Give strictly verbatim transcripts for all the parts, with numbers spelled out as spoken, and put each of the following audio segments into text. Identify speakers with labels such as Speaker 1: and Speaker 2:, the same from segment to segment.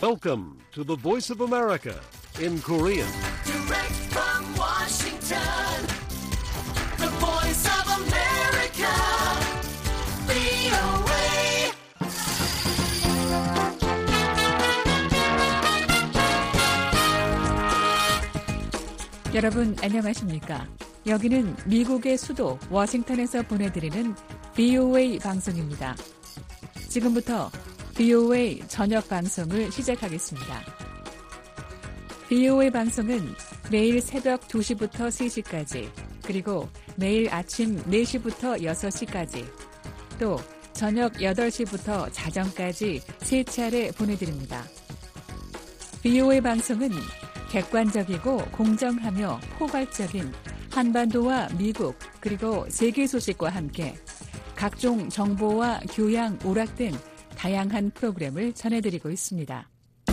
Speaker 1: Welcome to the Voice of America in Korean.
Speaker 2: Direct from Washington, the Voice of America, 브이오에이.
Speaker 3: 여러분 안녕하십니까? 여기는 미국의 수도 워싱턴에서 보내드리는 브이오에이 방송입니다. 지금부터 브이오에이 저녁 방송을 시작하겠습니다. 브이오에이 방송은 매일 새벽 두 시부터 세 시까지, 그리고 매일 아침 네 시부터 여섯 시까지, 또 저녁 여덟 시부터 자정까지 세 차례 보내드립니다. 브이오에이 방송은 객관적이고 공정하며 포괄적인 한반도와 미국 그리고 세계 소식과 함께 각종 정보와 교양, 오락 등 다양한 프로그램을 전해드리고 있습니다.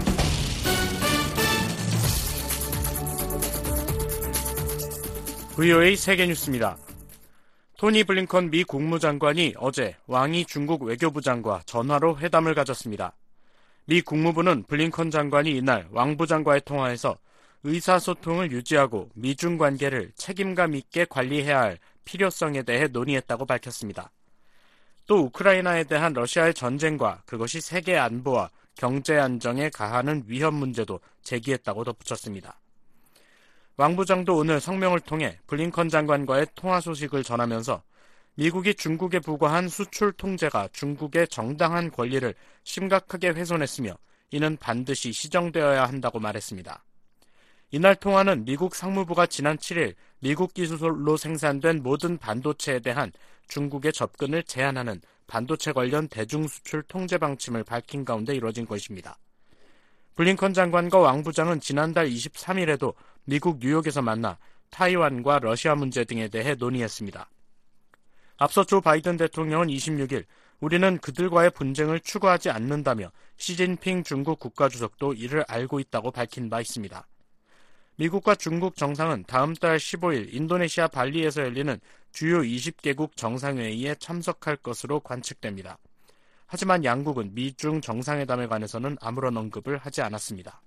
Speaker 4: 브이오에이 세계뉴스입니다. 토니 블링컨 미 국무장관이 어제 왕이 중국 외교부장과 전화로 회담을 가졌습니다. 미 국무부는 블링컨 장관이 이날 왕 부장과의 통화에서 의사소통을 유지하고 미중 관계를 책임감 있게 관리해야 할 필요성에 대해 논의했다고 밝혔습니다. 또 우크라이나에 대한 러시아의 전쟁과 그것이 세계 안보와 경제 안정에 가하는 위험 문제도 제기했다고 덧붙였습니다. 왕 부장도 오늘 성명을 통해 블링컨 장관과의 통화 소식을 전하면서 미국이 중국에 부과한 수출 통제가 중국의 정당한 권리를 심각하게 훼손했으며 이는 반드시 시정되어야 한다고 말했습니다. 이날 통화는 미국 상무부가 지난 칠 일 미국 기술로 생산된 모든 반도체에 대한 중국의 접근을 제한하는 반도체 관련 대중수출 통제 방침을 밝힌 가운데 이뤄진 것입니다. 블링컨 장관과 왕 부장은 지난달 이십삼 일에도 미국 뉴욕에서 만나 타이완과 러시아 문제 등에 대해 논의했습니다. 앞서 조 바이든 대통령은 이십육 일 우리는 그들과의 분쟁을 추구하지 않는다며 시진핑 중국 국가주석도 이를 알고 있다고 밝힌 바 있습니다. 미국과 중국 정상은 다음 달 십오 일 인도네시아 발리에서 열리는 주요 이십 개국 정상회의에 참석할 것으로 관측됩니다. 하지만 양국은 미중 정상회담에 관해서는 아무런 언급을 하지 않았습니다.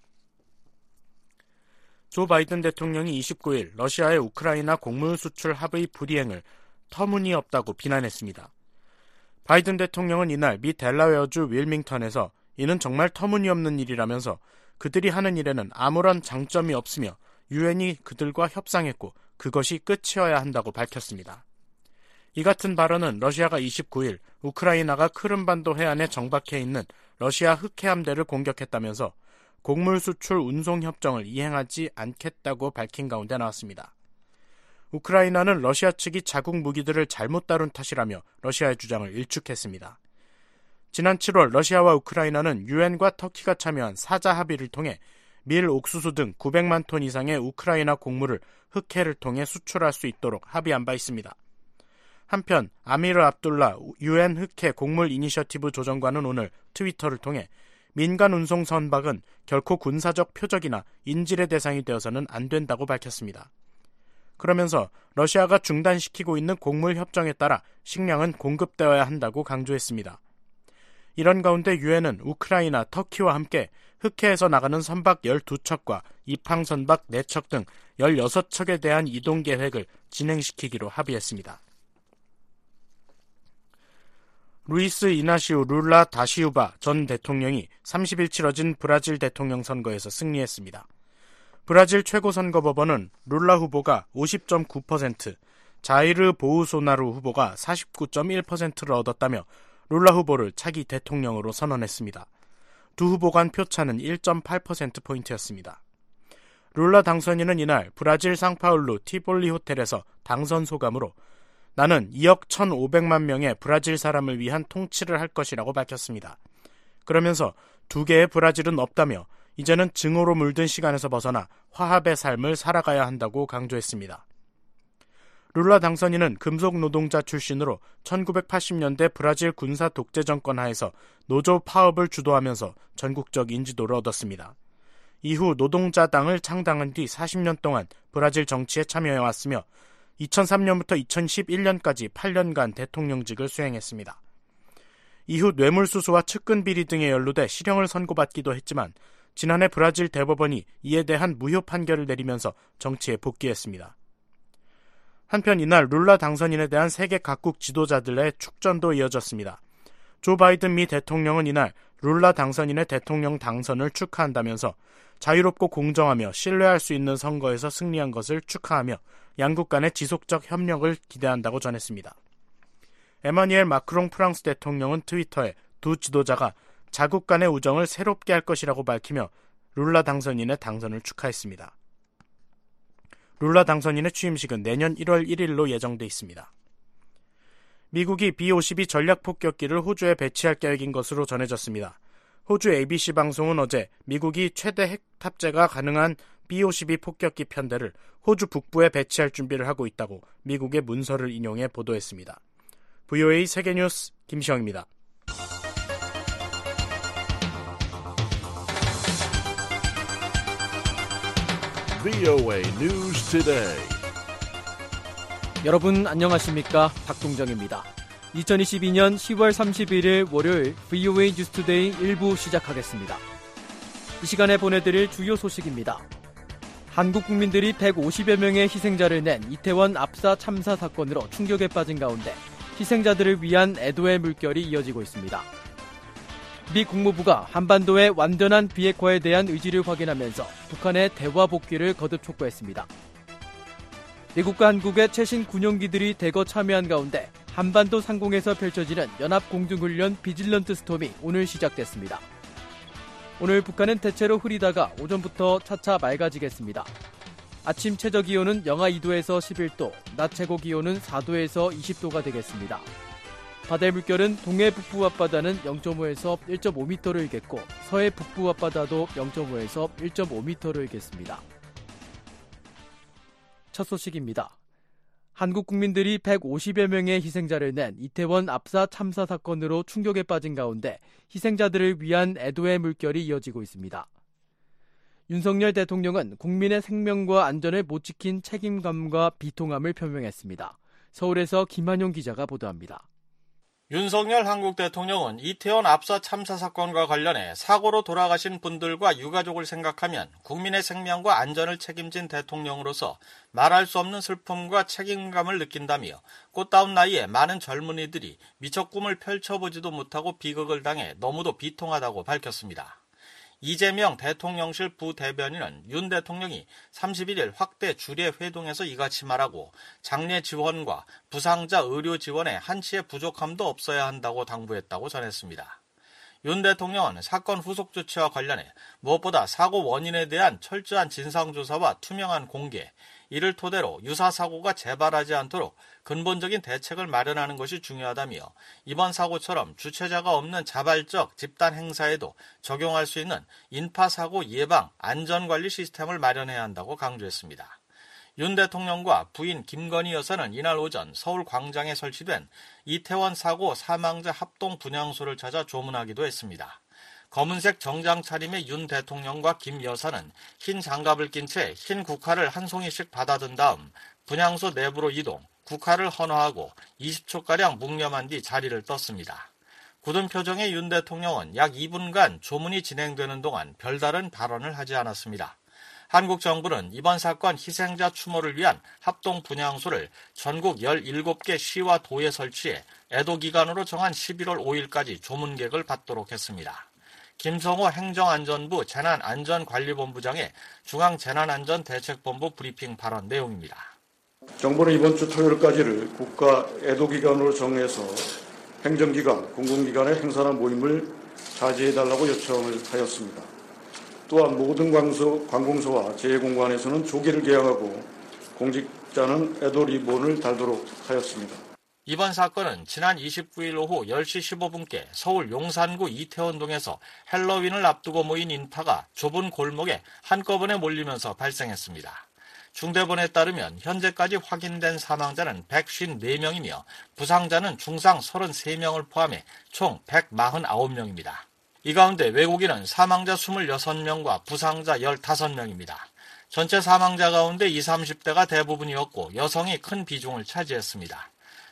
Speaker 4: 조 바이든 대통령이 이십구 일 러시아의 우크라이나 곡물 수출 합의 불이행을 터무니없다고 비난했습니다. 바이든 대통령은 이날 미 델라웨어주 윌밍턴에서 이는 정말 터무니없는 일이라면서 그들이 하는 일에는 아무런 장점이 없으며 유엔이 그들과 협상했고 그것이 끝이어야 한다고 밝혔습니다. 이 같은 발언은 러시아가 이십구 일 우크라이나가 크림반도 해안에 정박해 있는 러시아 흑해함대를 공격했다면서 곡물 수출 운송 협정을 이행하지 않겠다고 밝힌 가운데 나왔습니다. 우크라이나는 러시아 측이 자국 무기들을 잘못 다룬 탓이라며 러시아의 주장을 일축했습니다. 지난 칠월 러시아와 우크라이나는 유엔과 터키가 참여한 사자 합의를 통해 밀, 옥수수 등 구백만 톤 이상의 우크라이나 곡물을 흑해를 통해 수출할 수 있도록 합의한 바 있습니다. 한편 아미르 압둘라 유엔 흑해 곡물 이니셔티브 조정관은 오늘 트위터를 통해 민간 운송 선박은 결코 군사적 표적이나 인질의 대상이 되어서는 안 된다고 밝혔습니다. 그러면서 러시아가 중단시키고 있는 곡물 협정에 따라 식량은 공급되어야 한다고 강조했습니다. 이런 가운데 유엔은 우크라이나, 터키와 함께 흑해에서 나가는 선박 열두 척과 입항 선박 네 척 등 열여섯 척에 대한 이동 계획을 진행시키기로 합의했습니다. 루이스 이나시우 룰라 다시우바 전 대통령이 삼십 일 치러진 브라질 대통령 선거에서 승리했습니다. 브라질 최고선거법원은 룰라 후보가 오십 점 구 퍼센트, 자이르 보우소나루 후보가 사십구 점 일 퍼센트를 얻었다며 룰라 후보를 차기 대통령으로 선언했습니다. 두 후보 간 표차는 일 점 팔 퍼센트포인트였습니다. 룰라 당선인은 이날 브라질 상파울루 티볼리 호텔에서 당선 소감으로 나는 이억 천오백만 명의 브라질 사람을 위한 통치를 할 것이라고 밝혔습니다. 그러면서 두 개의 브라질은 없다며 이제는 증오로 물든 시간에서 벗어나 화합의 삶을 살아가야 한다고 강조했습니다. 룰라 당선인은 금속 노동자 출신으로 천구백팔십 년대 브라질 군사 독재 정권 하에서 노조 파업을 주도하면서 전국적 인지도를 얻었습니다. 이후 노동자당을 창당한 뒤 사십 년 동안 브라질 정치에 참여해왔으며 이천삼 년부터 이천십일 년까지 팔 년간 대통령직을 수행했습니다. 이후 뇌물수수와 측근비리 등에 연루돼 실형을 선고받기도 했지만 지난해 브라질 대법원이 이에 대한 무효 판결을 내리면서 정치에 복귀했습니다. 한편 이날 룰라 당선인에 대한 세계 각국 지도자들의 축전도 이어졌습니다. 조 바이든 미 대통령은 이날 룰라 당선인의 대통령 당선을 축하한다면서 자유롭고 공정하며 신뢰할 수 있는 선거에서 승리한 것을 축하하며 양국 간의 지속적 협력을 기대한다고 전했습니다. 에마뉘엘 마크롱 프랑스 대통령은 트위터에 두 지도자가 자국 간의 우정을 새롭게 할 것이라고 밝히며 룰라 당선인의 당선을 축하했습니다. 룰라 당선인의 취임식은 내년 일월 일일로 예정돼 있습니다. 미국이 비 오십이 전략폭격기를 호주에 배치할 계획인 것으로 전해졌습니다. 호주 에이비씨 방송은 어제 미국이 최대 핵 탑재가 가능한 비 오십이 폭격기 편대를 호주 북부에 배치할 준비를 하고 있다고 미국의 문서를 인용해 보도했습니다. 브이오에이 세계뉴스 김시영입니다.
Speaker 1: 브이오에이 News Today.
Speaker 5: 여러분 안녕하십니까? 박동정입니다. 이천이십이년 시월 삼십일일 월요일 브이오에이 뉴스 투데이 일 부 시작하겠습니다. 이 시간에 보내드릴 주요 소식입니다. 한국 국민들이 백오십여 명의 희생자를 낸 이태원 압사 참사 사건으로 충격에 빠진 가운데 희생자들을 위한 애도의 물결이 이어지고 있습니다. 미 국무부가 한반도의 완전한 비핵화에 대한 의지를 확인하면서 북한의 대화 복귀를 거듭 촉구했습니다. 미국과 한국의 최신 군용기들이 대거 참여한 가운데 한반도 상공에서 펼쳐지는 연합공중훈련 비질런트 스톰이 오늘 시작됐습니다. 오늘 북한은 대체로 흐리다가 오전부터 차차 맑아지겠습니다. 아침 최저기온은 영하 이 도에서 십일 도, 낮 최고기온은 사 도에서 이십 도가 되겠습니다. 바다의 물결은 동해 북부 앞바다는 영 점 오에서 일 점 오 미터를 일겠고 서해 북부 앞바다도 영 점 오에서 일 점 오 미터를 일겠습니다. 첫 소식입니다. 한국 국민들이 백오십여 명의 희생자를 낸 이태원 압사 참사 사건으로 충격에 빠진 가운데 희생자들을 위한 애도의 물결이 이어지고 있습니다. 윤석열 대통령은 국민의 생명과 안전을 못 지킨 책임감과 비통함을 표명했습니다. 서울에서 김한용 기자가 보도합니다.
Speaker 6: 윤석열 한국 대통령은 이태원 압사 참사 사건과 관련해 사고로 돌아가신 분들과 유가족을 생각하면 국민의 생명과 안전을 책임진 대통령으로서 말할 수 없는 슬픔과 책임감을 느낀다며 꽃다운 나이에 많은 젊은이들이 미처 꿈을 펼쳐보지도 못하고 비극을 당해 너무도 비통하다고 밝혔습니다. 이재명 대통령실 부대변인은 윤 대통령이 삼십일일 확대 주례 회동에서 이같이 말하고 장례 지원과 부상자 의료 지원에 한치의 부족함도 없어야 한다고 당부했다고 전했습니다. 윤 대통령은 사건 후속 조치와 관련해 무엇보다 사고 원인에 대한 철저한 진상조사와 투명한 공개, 이를 토대로 유사 사고가 재발하지 않도록 근본적인 대책을 마련하는 것이 중요하다며 이번 사고처럼 주체자가 없는 자발적 집단 행사에도 적용할 수 있는 인파사고 예방, 안전관리 시스템을 마련해야 한다고 강조했습니다. 윤 대통령과 부인 김건희 여사는 이날 오전 서울 광장에 설치된 이태원 사고 사망자 합동 분향소를 찾아 조문하기도 했습니다. 검은색 정장 차림의 윤 대통령과 김 여사는 흰 장갑을 낀 채 흰 국화를 한 송이씩 받아든 다음 분향소 내부로 이동, 국화를 헌화하고 이십 초가량 묵념한 뒤 자리를 떴습니다. 굳은 표정의 윤 대통령은 약 이 분간 조문이 진행되는 동안 별다른 발언을 하지 않았습니다. 한국 정부는 이번 사건 희생자 추모를 위한 합동 분향소를 전국 열일곱 개 시와 도에 설치해 애도 기간으로 정한 십일월 오일까지 조문객을 받도록 했습니다. 김성호 행정안전부 재난안전관리본부장의 중앙재난안전대책본부 브리핑 발언 내용입니다.
Speaker 7: 정부는 이번 주 토요일까지를 국가 애도기간으로 정해서 행정기관, 공공기관의 행사나 모임을 자제해달라고 요청을 하였습니다. 또한 모든 광소, 관공서와 재해공관에서는 조기를 개항하고 공직자는 애도 리본을 달도록 하였습니다.
Speaker 6: 이번 사건은 지난 이십구일 오후 열 시 십오 분께 서울 용산구 이태원동에서 헬로윈을 앞두고 모인 인파가 좁은 골목에 한꺼번에 몰리면서 발생했습니다. 중대본에 따르면 현재까지 확인된 사망자는 백오십사 명이며 부상자는 중상 삼십삼 명을 포함해 총 백사십구 명입니다. 이 가운데 외국인은 사망자 이십육 명과 부상자 십오 명입니다. 전체 사망자 가운데 이십, 삼십 대가 대부분이었고 여성이 큰 비중을 차지했습니다.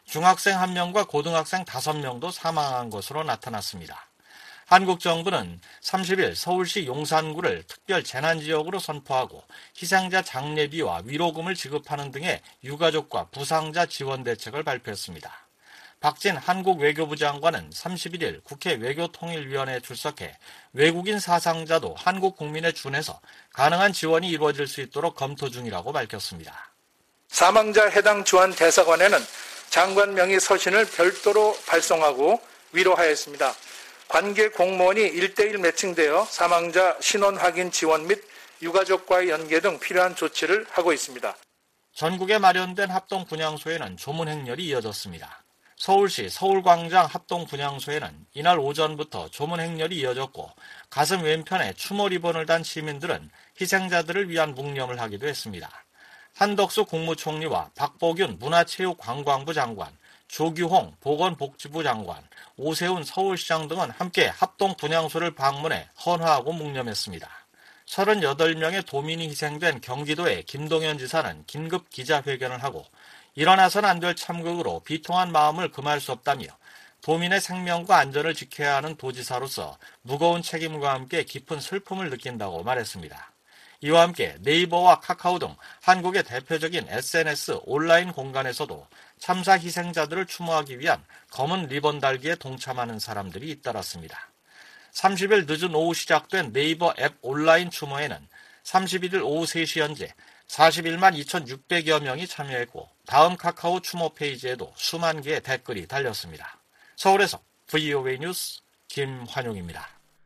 Speaker 6: 중학생 한 명과 고등학생 다섯 명도 사망한 것으로 나타났습니다. 한국 정부는 삼십 일 서울시 용산구를 특별 재난지역으로 선포하고 희생자 장례비와 위로금을 지급하는 등의 유가족과 부상자 지원 대책을 발표했습니다. 박진 한국 외교부 장관은 삼십일 일 국회 외교통일위원회에 출석해 외국인 사상자도 한국 국민에 준해서 가능한 지원이 이루어질 수 있도록 검토 중이라고 밝혔습니다.
Speaker 8: 사망자 해당 지원 대사관에는 장관 명의 서신을 별도로 발송하고 위로하였습니다. 관계 공무원이 일 대일 매칭되어 사망자 신원 확인 지원 및 유가족과의 연계 등 필요한 조치를 하고 있습니다.
Speaker 6: 전국에 마련된 합동분향소에는 조문 행렬이 이어졌습니다. 서울시 서울광장 합동분향소에는 이날 오전부터 조문 행렬이 이어졌고 가슴 왼편에 추모 리본을 단 시민들은 희생자들을 위한 묵념을 하기도 했습니다. 한덕수 국무총리와 박보균 문화체육관광부 장관, 조규홍 보건복지부 장관, 오세훈 서울시장 등은 함께 합동분향소를 방문해 헌화하고 묵념했습니다. 서른여덟 명의 도민이 희생된 경기도의 김동연 지사는 긴급 기자회견을 하고 일어나선 안 될 참극으로 비통한 마음을 금할 수 없다며 도민의 생명과 안전을 지켜야 하는 도지사로서 무거운 책임과 함께 깊은 슬픔을 느낀다고 말했습니다. 이와 함께 네이버와 카카오 등 한국의 대표적인 에스엔에스 온라인 공간에서도 참사 희생자들을 추모하기 위한 검은 리본 달기에 동참하는 사람들이 잇따랐습니다. 삼십 일 늦은 오후 시작된 네이버 앱 온라인 추모에는 삼십일 일 오후 세 시 현재 사십일만 이천육백여 명이 참여했고 다음 카카오 추모 페이지에도 수만 개의 댓글이 달렸습니다. 서울에서 브이오에이 뉴스 김환용입니다.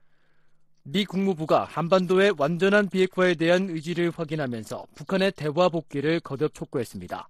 Speaker 5: 미 국무부가 한반도의 완전한 비핵화에 대한 의지를 확인하면서 북한의 대화 복귀를 거듭 촉구했습니다.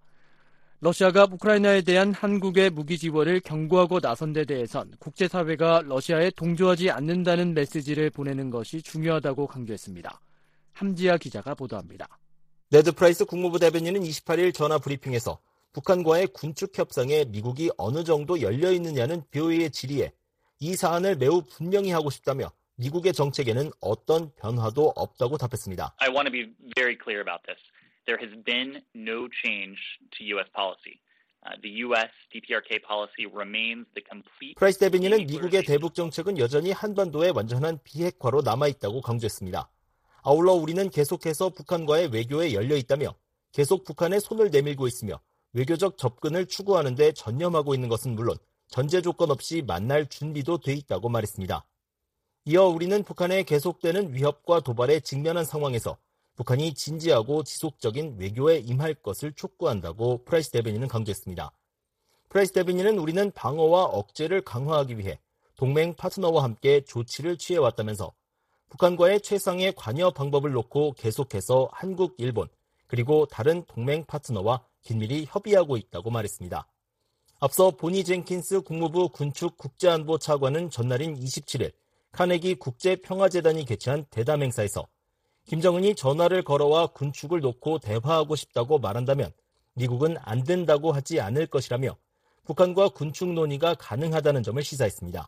Speaker 5: 러시아가 우크라이나에 대한 한국의 무기 지원을 경고하고 나선 데 대해선 국제사회가 러시아에 동조하지 않는다는 메시지를 보내는 것이 중요하다고 강조했습니다. 함지아 기자가 보도합니다.
Speaker 9: 네드 프라이스 국무부 대변인은 이십팔 일 전화 브리핑에서 북한과의 군축 협상에 미국이 어느 정도 열려 있느냐는 비오에이의 질의에 이 사안을 매우 분명히 하고 싶다며 미국의 정책에는 어떤 변화도 없다고 답했습니다.
Speaker 10: I want to be very clear about this. There has been no change to U S policy. Uh, the U S 디피아르케이 policy remains the complete.
Speaker 9: 프라이스 대변인은 미국의 대북 정책은 여전히 한반도의 완전한 비핵화로 남아있다고 강조했습니다. 아울러 우리는 계속해서 북한과의 외교에 열려 있다며 계속 북한에 손을 내밀고 있으며 외교적 접근을 추구하는 데 전념하고 있는 것은 물론 전제 조건 없이 만날 준비도 돼 있다고 말했습니다. 이어 우리는 북한의 계속되는 위협과 도발에 직면한 상황에서 북한이 진지하고 지속적인 외교에 임할 것을 촉구한다고 프라이스 대변인은 강조했습니다. 프라이스 대변인은 우리는 방어와 억제를 강화하기 위해 동맹 파트너와 함께 조치를 취해왔다면서 북한과의 최상의 관여 방법을 놓고 계속해서 한국, 일본, 그리고 다른 동맹 파트너와 긴밀히 협의하고 있다고 말했습니다. 앞서 보니 젠킨스 국무부 군축 국제안보 차관은 전날인 이십칠 일 카네기 국제평화재단이 개최한 대담 행사에서 김정은이 전화를 걸어와 군축을 놓고 대화하고 싶다고 말한다면 미국은 안 된다고 하지 않을 것이라며 북한과 군축 논의가 가능하다는 점을 시사했습니다.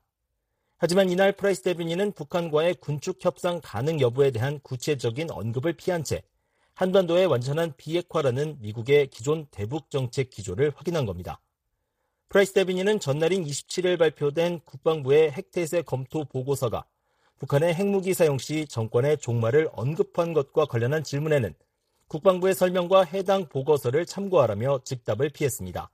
Speaker 9: 하지만 이날 프라이스 대변인은 북한과의 군축 협상 가능 여부에 대한 구체적인 언급을 피한 채 한반도의 완전한 비핵화라는 미국의 기존 대북 정책 기조를 확인한 겁니다. 프라이스 대변인은 전날인 이십칠 일 발표된 국방부의 핵태세 검토 보고서가 북한의 핵무기 사용 시 정권의 종말을 언급한 것과 관련한 질문에는 국방부의 설명과 해당 보고서를 참고하라며 즉답을 피했습니다.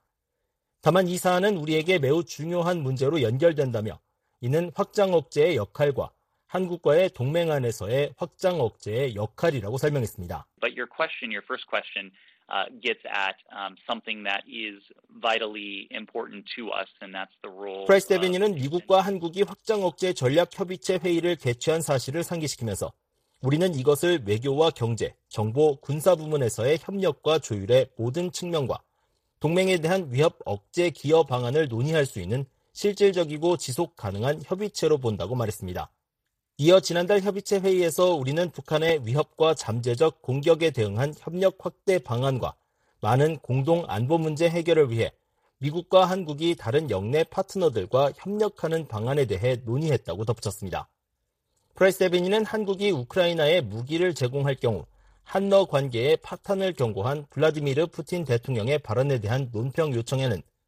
Speaker 9: 다만 이 사안은 우리에게 매우 중요한 문제로 연결된다며 이는 확장 억제의 역할과 한국과의 동맹 안에서의 확장 억제의 역할이라고 설명했습니다.
Speaker 10: But your question, your first question, uh, gets at um, something that is vitally important to us, and that's the role.
Speaker 9: 프라이스 대변인은 미국과 한국이 확장 억제 전략 협의체 회의를 개최한 사실을 상기시키면서 우리는 이것을 외교와 경제, 정보, 군사 부문에서의 협력과 조율의 모든 측면과 동맹에 대한 위협 억제 기여 방안을 논의할 수 있는 실질적이고 지속 가능한 협의체로 본다고 말했습니다. 이어 지난달 협의체 회의에서 우리는 북한의 위협과 잠재적 공격에 대응한 협력 확대 방안과 많은 공동 안보 문제 해결을 위해 미국과 한국이 다른 영내 파트너들과 협력하는 방안에 대해 논의했다고 덧붙였습니다. 프라이스 대변인은 한국이 우크라이나에 무기를 제공할 경우 한러 관계의 파탄을 경고한 블라디미르 푸틴 대통령의 발언에 대한 논평 요청에는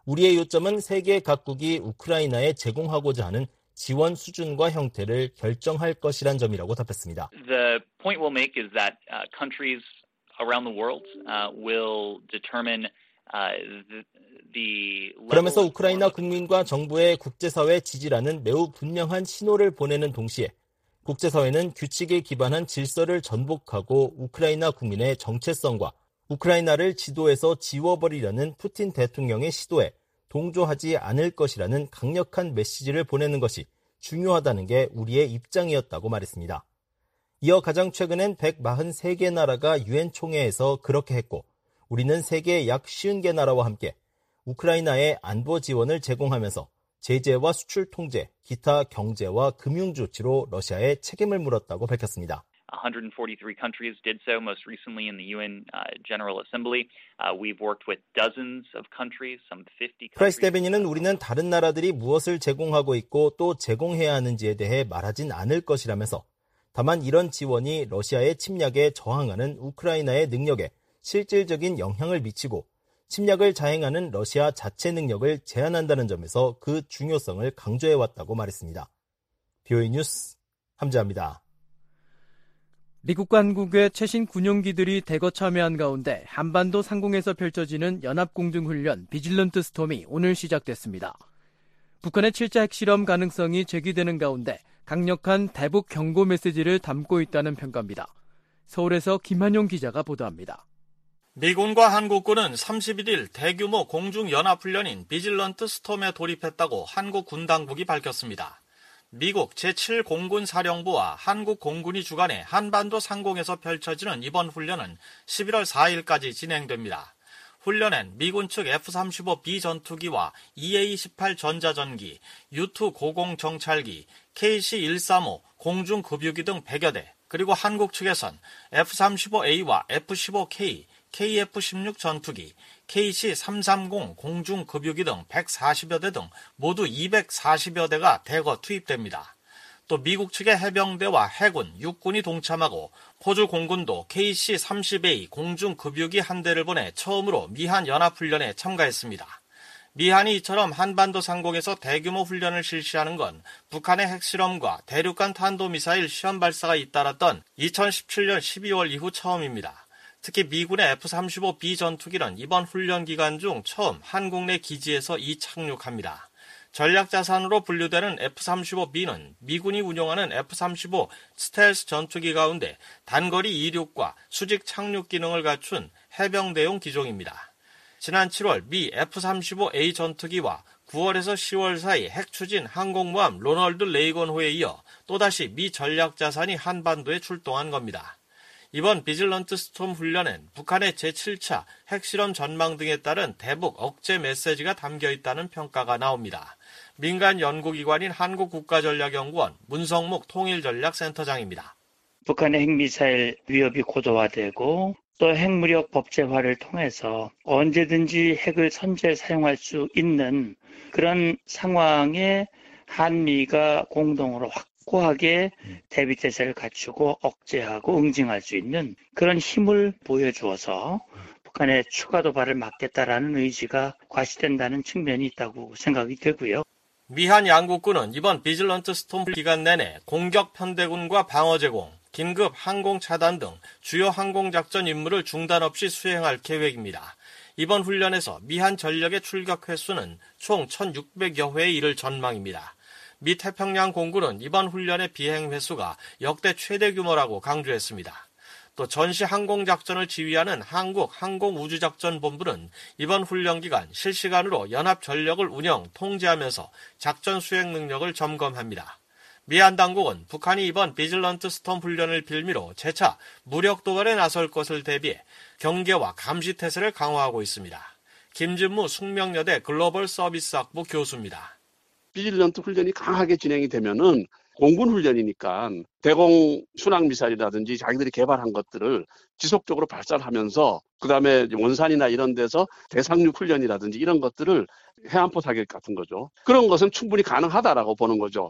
Speaker 9: 우리의 요점은 세계 각국이 우크라이나에 제공하고자 하는 지원 수준과 형태를 결정할 것이란 점이라고 답했습니다.
Speaker 10: The point we'll make is that uh, countries around the world uh, will determine uh, the, the
Speaker 9: 그러면서 우크라이나 국민과 정부의 국제사회 지지라는 매우 분명한 신호를 보내는 동시에 국제사회는 규칙에 기반한 질서를 전복하고 우크라이나 국민의 정체성과 우크라이나를 지도에서 지워버리려는 푸틴 대통령의 시도에 동조하지 않을 것이라는 강력한 메시지를 보내는 것이 중요하다는 게 우리의 입장이었다고 말했습니다. 이어 가장 최근엔 백사십삼 개 나라가 유엔 총회에서 그렇게 했고 우리는 세계 약 오십 개 나라와 함께 우크라이나에 안보 지원을 제공하면서 제재와 수출 통제, 기타 경제와 금융 조치로 러시아에 책임을 물었다고 밝혔습니다.
Speaker 10: one hundred forty-three countries did so most recently in the U N uh, General Assembly. Uh, we've worked with dozens of countries, some fifty countries.
Speaker 9: 프라이스 대변인은 우리는 다른 나라들이 무엇을 제공하고 있고 또 제공해야 하는지에 대해 말하진 않을 것이라면서 다만 이런 지원이 러시아의 침략에 저항하는 우크라이나의 능력에 실질적인 영향을 미치고 침략을 자행하는 러시아 자체 능력을 제한한다는 점에서 그 중요성을 강조해왔다고 말했습니다. 비오이 뉴스 함재합니다.
Speaker 5: 미국과 한국의 최신 군용기들이 대거 참여한 가운데 한반도 상공에서 펼쳐지는 연합공중훈련 비질런트 스톰이 오늘 시작됐습니다. 북한의 칠 차 핵실험 가능성이 제기되는 가운데 강력한 대북 경고 메시지를 담고 있다는 평가입니다. 서울에서 김한용 기자가 보도합니다.
Speaker 6: 미군과 한국군은 삼십일 일 대규모 공중연합훈련인 비질런트 스톰에 돌입했다고 한국 군 당국이 밝혔습니다. 미국 제칠 공군 사령부와 한국 공군이 주관해 한반도 상공에서 펼쳐지는 이번 훈련은 십일월 사일까지 진행됩니다. 훈련엔 미군 측 에프 삼십오 비 전투기와 이에이 십팔 전자전기, 유 투 고공 정찰기, 케이씨 백삼십오 공중급유기 등 백여 대, 그리고 한국 측에선 에프 삼십오 에이와 에프 십오 케이, 케이에프 십육 전투기, 케이씨 삼백삼십 공중급유기 등 백사십여 대 등 모두 이백사십여 대가 대거 투입됩니다. 또 미국 측의 해병대와 해군, 육군이 동참하고 호주 공군도 케이씨 삼십 에이 공중급유기 한 대를 보내 처음으로 미한 연합훈련에 참가했습니다. 미한이 이처럼 한반도 상공에서 대규모 훈련을 실시하는 건 북한의 핵실험과 대륙간 탄도미사일 시험 발사가 잇따랐던 이천십칠 년 십이월 이후 처음입니다. 특히 미군의 에프 삼십오 비 전투기는 이번 훈련 기간 중 처음 한국 내 기지에서 이착륙합니다. 전략자산으로 분류되는 에프 삼십오 비는 미군이 운용하는 에프 삼십오 스텔스 전투기 가운데 단거리 이륙과 수직 착륙 기능을 갖춘 해병대용 기종입니다. 지난 칠월 미 에프 삼십오 에이 전투기와 구월에서 시월 사이 핵추진 항공모함 로널드 레이건호에 이어 또다시 미 전략자산이 한반도에 출동한 겁니다. 이번 비질런트 스톰 훈련엔 북한의 제칠 차 핵실험 전망 등에 따른 대북 억제 메시지가 담겨 있다는 평가가 나옵니다. 민간 연구기관인 한국국가전략연구원 문성묵 통일전략센터장입니다.
Speaker 11: 북한의 핵미사일 위협이 고도화되고 또 핵무력 법제화를 통해서 언제든지 핵을 선제 사용할 수 있는 그런 상황에 한미가 공동으로 확 확고하게 대비태세를 갖추고 억제하고 응징할 수 있는 그런 힘을 보여주어서 북한의 추가 도발을 막겠다라는 의지가 과시된다는 측면이 있다고 생각이 되고요.
Speaker 6: 미한 양국군은 이번 비질런트 스톰 기간 내내 공격 편대군과 방어 제공, 긴급 항공 차단 등 주요 항공작전 임무를 중단 없이 수행할 계획입니다. 이번 훈련에서 미한 전력의 출격 횟수는 총 천육백여 회에 이를 전망입니다. 미 태평양 공군은 이번 훈련의 비행 횟수가 역대 최대 규모라고 강조했습니다. 또 전시 항공작전을 지휘하는 한국항공우주작전본부는 이번 훈련 기간 실시간으로 연합 전력을 운영, 통제하면서 작전 수행 능력을 점검합니다. 미한 당국은 북한이 이번 비질런트 스톰 훈련을 빌미로 재차 무력 도발에 나설 것을 대비해 경계와 감시 태세를 강화하고 있습니다. 김진무 숙명여대 글로벌 서비스학부 교수입니다.
Speaker 12: 비질런트 훈련이 강하게 진행이 되면은 공군 훈련이니까 대공 순항 미사일이라든지 자기들이 개발한 것들을 지속적으로 발사를 하면서 그다음에 원산이나 이런 데서 대상륙 훈련이라든지 이런 것들을 해안포 사격 같은 거죠. 그런 것은 충분히 가능하다라고 보는 거죠.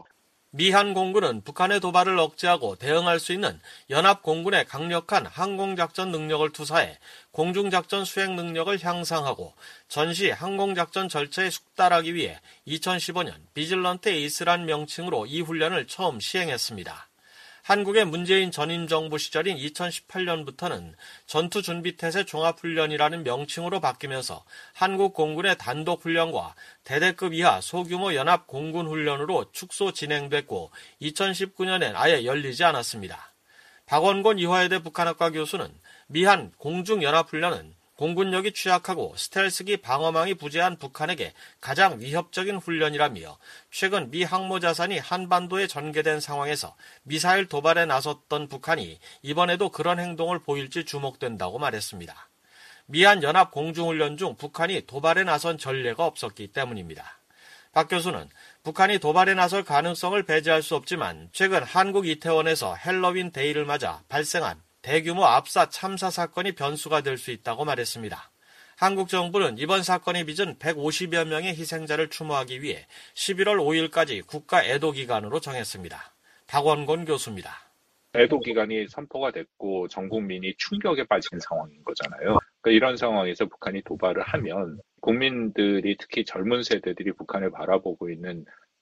Speaker 6: 미한 공군은 북한의 도발을 억제하고 대응할 수 있는 연합 공군의 강력한 항공작전 능력을 투사해 공중작전 수행 능력을 향상하고 전시 항공작전 절차에 숙달하기 위해 이천십오 년 비질런트 에이스란 명칭으로 이 훈련을 처음 시행했습니다. 한국의 문재인 전임 정부 시절인 이천십팔 년부터는 전투준비태세 종합훈련이라는 명칭으로 바뀌면서 한국 공군의 단독훈련과 대대급 이하 소규모 연합 공군훈련으로 축소 진행됐고 이천십구 년엔 아예 열리지 않았습니다. 박원곤 이화여대 북한학과 교수는 미한 공중연합훈련은 공군력이 취약하고 스텔스기 방어망이 부재한 북한에게 가장 위협적인 훈련이라며 최근 미 항모자산이 한반도에 전개된 상황에서 미사일 도발에 나섰던 북한이 이번에도 그런 행동을 보일지 주목된다고 말했습니다. 미한 연합 공중훈련 중 북한이 도발에 나선 전례가 없었기 때문입니다. 박 교수는 북한이 도발에 나설 가능성을 배제할 수 없지만 최근 한국 이태원에서 헬로윈 데이를 맞아 발생한 대규모 압사 참사 사건이 변수가 될 수 있다고 말했습니다. 한국 정부는 이번 사건이 빚은 백오십여 명의 희생자를 추모하기 위해 십일월 오일까지 국가 애도 기간으로 정했습니다. 박원곤 교수입니다.
Speaker 13: 애도 기간이 선포가 됐고 전 국민이 충격에 빠진 상황인 거잖아요. 그러니까 이런 상황에서 북한이 도발을 하면 국민들이 특히 젊은 세대들이 북한을 바라보고 있는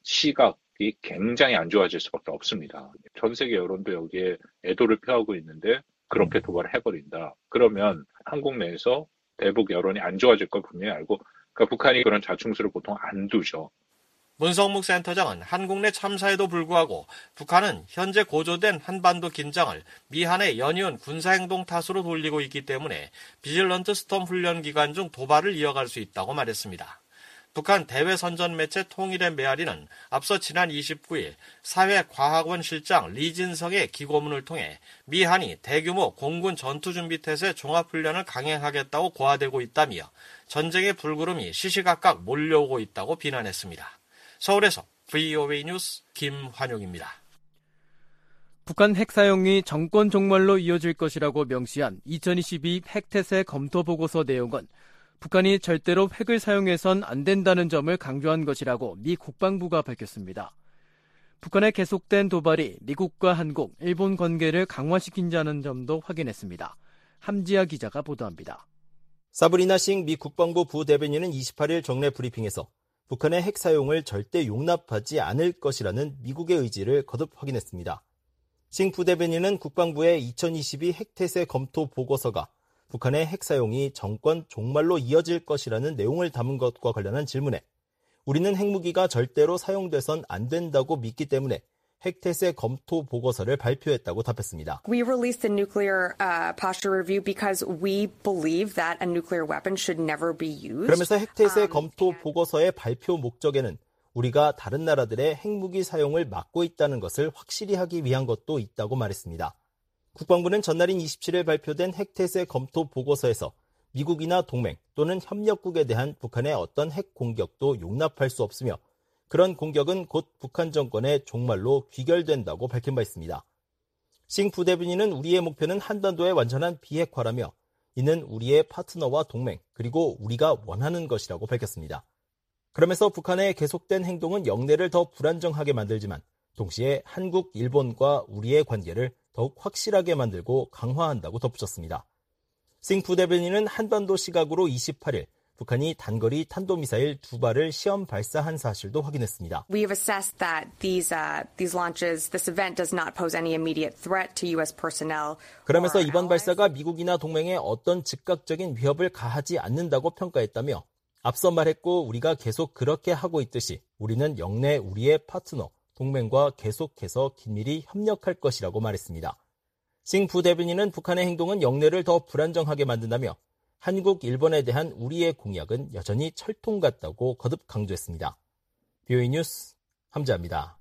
Speaker 13: 시각이 굉장히 안 좋아질 수밖에 없습니다. 전 세계 여론도 여기에 애도를 표하고 있는데 그렇게 도발을 해버린다. 그러면 한국 내에서 대북 여론이 안 좋아질 걸 분명히 알고 그러니까 북한이 그런 자충수를 보통 안 두죠.
Speaker 6: 문성묵 센터장은 한국 내 참사에도 불구하고 북한은 현재 고조된 한반도 긴장을 미한의 연이은 군사행동 탓으로 돌리고 있기 때문에 비질런트 스톰 훈련 기간 중 도발을 이어갈 수 있다고 말했습니다. 북한 대외선전 매체 통일의 메아리는 앞서 지난 이십구일 사회과학원 실장 리진성의 기고문을 통해 미한이 대규모 공군 전투준비태세 종합훈련을 강행하겠다고 고화되고 있다며 전쟁의 불구름이 시시각각 몰려오고 있다고 비난했습니다. 서울에서 브이오에이 뉴스 김환용입니다.
Speaker 5: 북한 핵 사용이 정권 종말로 이어질 것이라고 명시한 이천이십이 핵태세 검토 보고서 내용은 북한이 절대로 핵을 사용해선 안 된다는 점을 강조한 것이라고 미 국방부가 밝혔습니다. 북한의 계속된 도발이 미국과 한국, 일본 관계를 강화시킨다는 점도 확인했습니다. 함지아 기자가 보도합니다.
Speaker 9: 사브리나 싱 미 국방부 부대변인은 이십팔일 정례 브리핑에서 북한의 핵 사용을 절대 용납하지 않을 것이라는 미국의 의지를 거듭 확인했습니다. 싱 부대변인은 국방부의 이천이십이 핵태세 검토 보고서가 북한의 핵 사용이 정권 종말로 이어질 것이라는 내용을 담은 것과 관련한 질문에 우리는 핵무기가 절대로 사용돼선 안 된다고 믿기 때문에 핵태세 검토 보고서를 발표했다고 답했습니다.
Speaker 14: We released the nuclear uh, posture review because we believe that a nuclear weapon should never be used.
Speaker 9: 그러면서 핵태세 검토 보고서의 발표 목적에는 우리가 다른 나라들의 핵무기 사용을 막고 있다는 것을 확실히 하기 위한 것도 있다고 말했습니다. 국방부는 전날인 이십칠일 발표된 핵태세 검토 보고서에서 미국이나 동맹 또는 협력국에 대한 북한의 어떤 핵 공격도 용납할 수 없으며 그런 공격은 곧 북한 정권의 종말로 귀결된다고 밝힌 바 있습니다. 싱 부대변인은 우리의 목표는 한반도의 완전한 비핵화라며 이는 우리의 파트너와 동맹 그리고 우리가 원하는 것이라고 밝혔습니다. 그러면서 북한의 계속된 행동은 영내를 더 불안정하게 만들지만 동시에 한국, 일본과 우리의 관계를 더욱 확실하게 만들고 강화한다고 덧붙였습니다. 싱 부대변인은 한반도 시각으로 이십팔일 북한이 단거리 탄도미사일 두 발을 시험 발사한 사실도 확인했습니다.
Speaker 14: We have assessed that these uh, these launches, this event does not pose any immediate threat to U S personnel.
Speaker 9: 그러면서 이번 발사가 미국이나 동맹에 어떤 즉각적인 위협을 가하지 않는다고 평가했다며 앞서 말했고 우리가 계속 그렇게 하고 있듯이 우리는 영내 우리의 파트너, 동맹과 계속해서 긴밀히 협력할 것이라고 말했습니다. 싱 부대변인은 북한의 행동은 영내를 더 불안정하게 만든다며 한국, 일본에 대한 우리의 공약은 여전히 철통 같다고 거듭 강조했습니다. 브이오에이 뉴스 함지아입니다.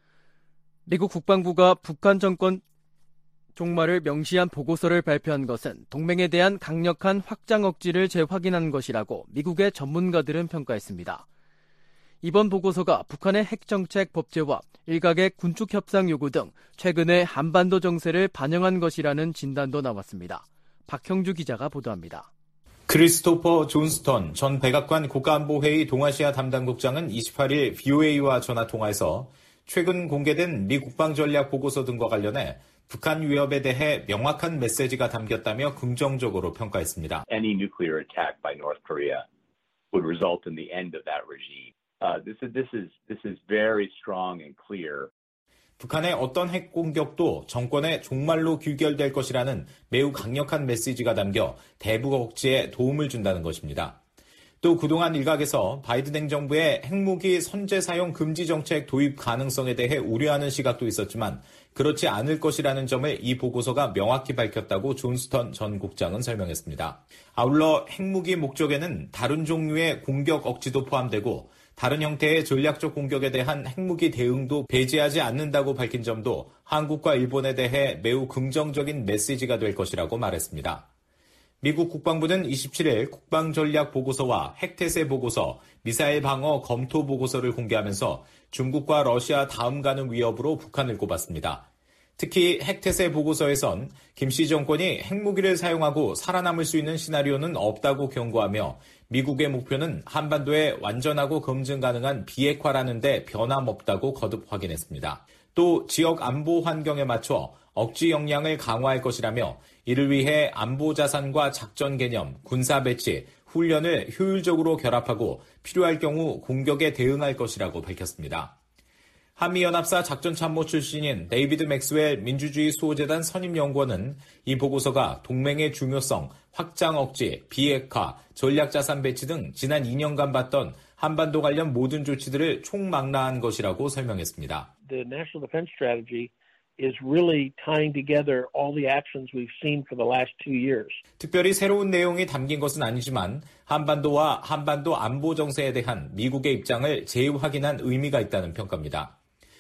Speaker 5: 미국 국방부가 북한 정권 종말을 명시한 보고서를 발표한 것은 동맹에 대한 강력한 확장 억지를 재확인한 것이라고 미국의 전문가들은 평가했습니다. 이번 보고서가 북한의 핵정책 법제화, 일각의 군축 협상 요구 등 최근의 한반도 정세를 반영한 것이라는 진단도 나왔습니다. 박형주 기자가 보도합니다.
Speaker 15: 크리스토퍼 존스턴 전 백악관 국가안보회의 동아시아 담당국장은 이십팔일 브이오에이와 전화통화에서 최근 공개된 미 국방전략보고서 등과 관련해 북한 위협에 대해 명확한 메시지가 담겼다며 긍정적으로 평가했습니다.
Speaker 16: Any nuclear attack by North Korea would result in the end of that regime. Uh, this is this is this is very strong and clear.
Speaker 15: 북한의 어떤 핵 공격도 정권의 종말로 귀결될 것이라는 매우 강력한 메시지가 담겨 대북 억제에 도움을 준다는 것입니다. 또 그동안 일각에서 바이든 행정부의 핵무기 선제 사용 금지 정책 도입 가능성에 대해 우려하는 시각도 있었지만 그렇지 않을 것이라는 점을 이 보고서가 명확히 밝혔다고 존스턴 전 국장은 설명했습니다. 아울러 핵무기 목적에는 다른 종류의 공격 억지도 포함되고 다른 형태의 전략적 공격에 대한 핵무기 대응도 배제하지 않는다고 밝힌 점도 한국과 일본에 대해 매우 긍정적인 메시지가 될 것이라고 말했습니다. 미국 국방부는 이십칠일 국방전략보고서와 핵태세 보고서, 미사일 방어 검토 보고서를 공개하면서 중국과 러시아 다음 가는 위협으로 북한을 꼽았습니다. 특히 핵태세 보고서에선 김씨 정권이 핵무기를 사용하고 살아남을 수 있는 시나리오는 없다고 경고하며 미국의 목표는 한반도의 완전하고 검증 가능한 비핵화라는 데 변함없다고 거듭 확인했습니다. 또 지역 안보 환경에 맞춰 억지 역량을 강화할 것이라며 이를 위해 안보 자산과 작전 개념, 군사 배치, 훈련을 효율적으로 결합하고 필요할 경우 공격에 대응할 것이라고 밝혔습니다. 한미연합사 작전참모 출신인 데이비드 맥스웰 민주주의 수호재단 선임연구원은 이 보고서가 동맹의 중요성, 확장 억제, 비핵화, 전략자산 배치 등 지난 이 년간 봤던 한반도 관련 모든 조치들을 총망라한 것이라고 설명했습니다.
Speaker 17: The National Defense Strategy is really tying together all the actions we've seen for the last two years.
Speaker 15: 특별히 새로운 내용이 담긴 것은 아니지만 한반도와 한반도 안보 정세에 대한 미국의 입장을 재확인한 의미가 있다는 평가입니다.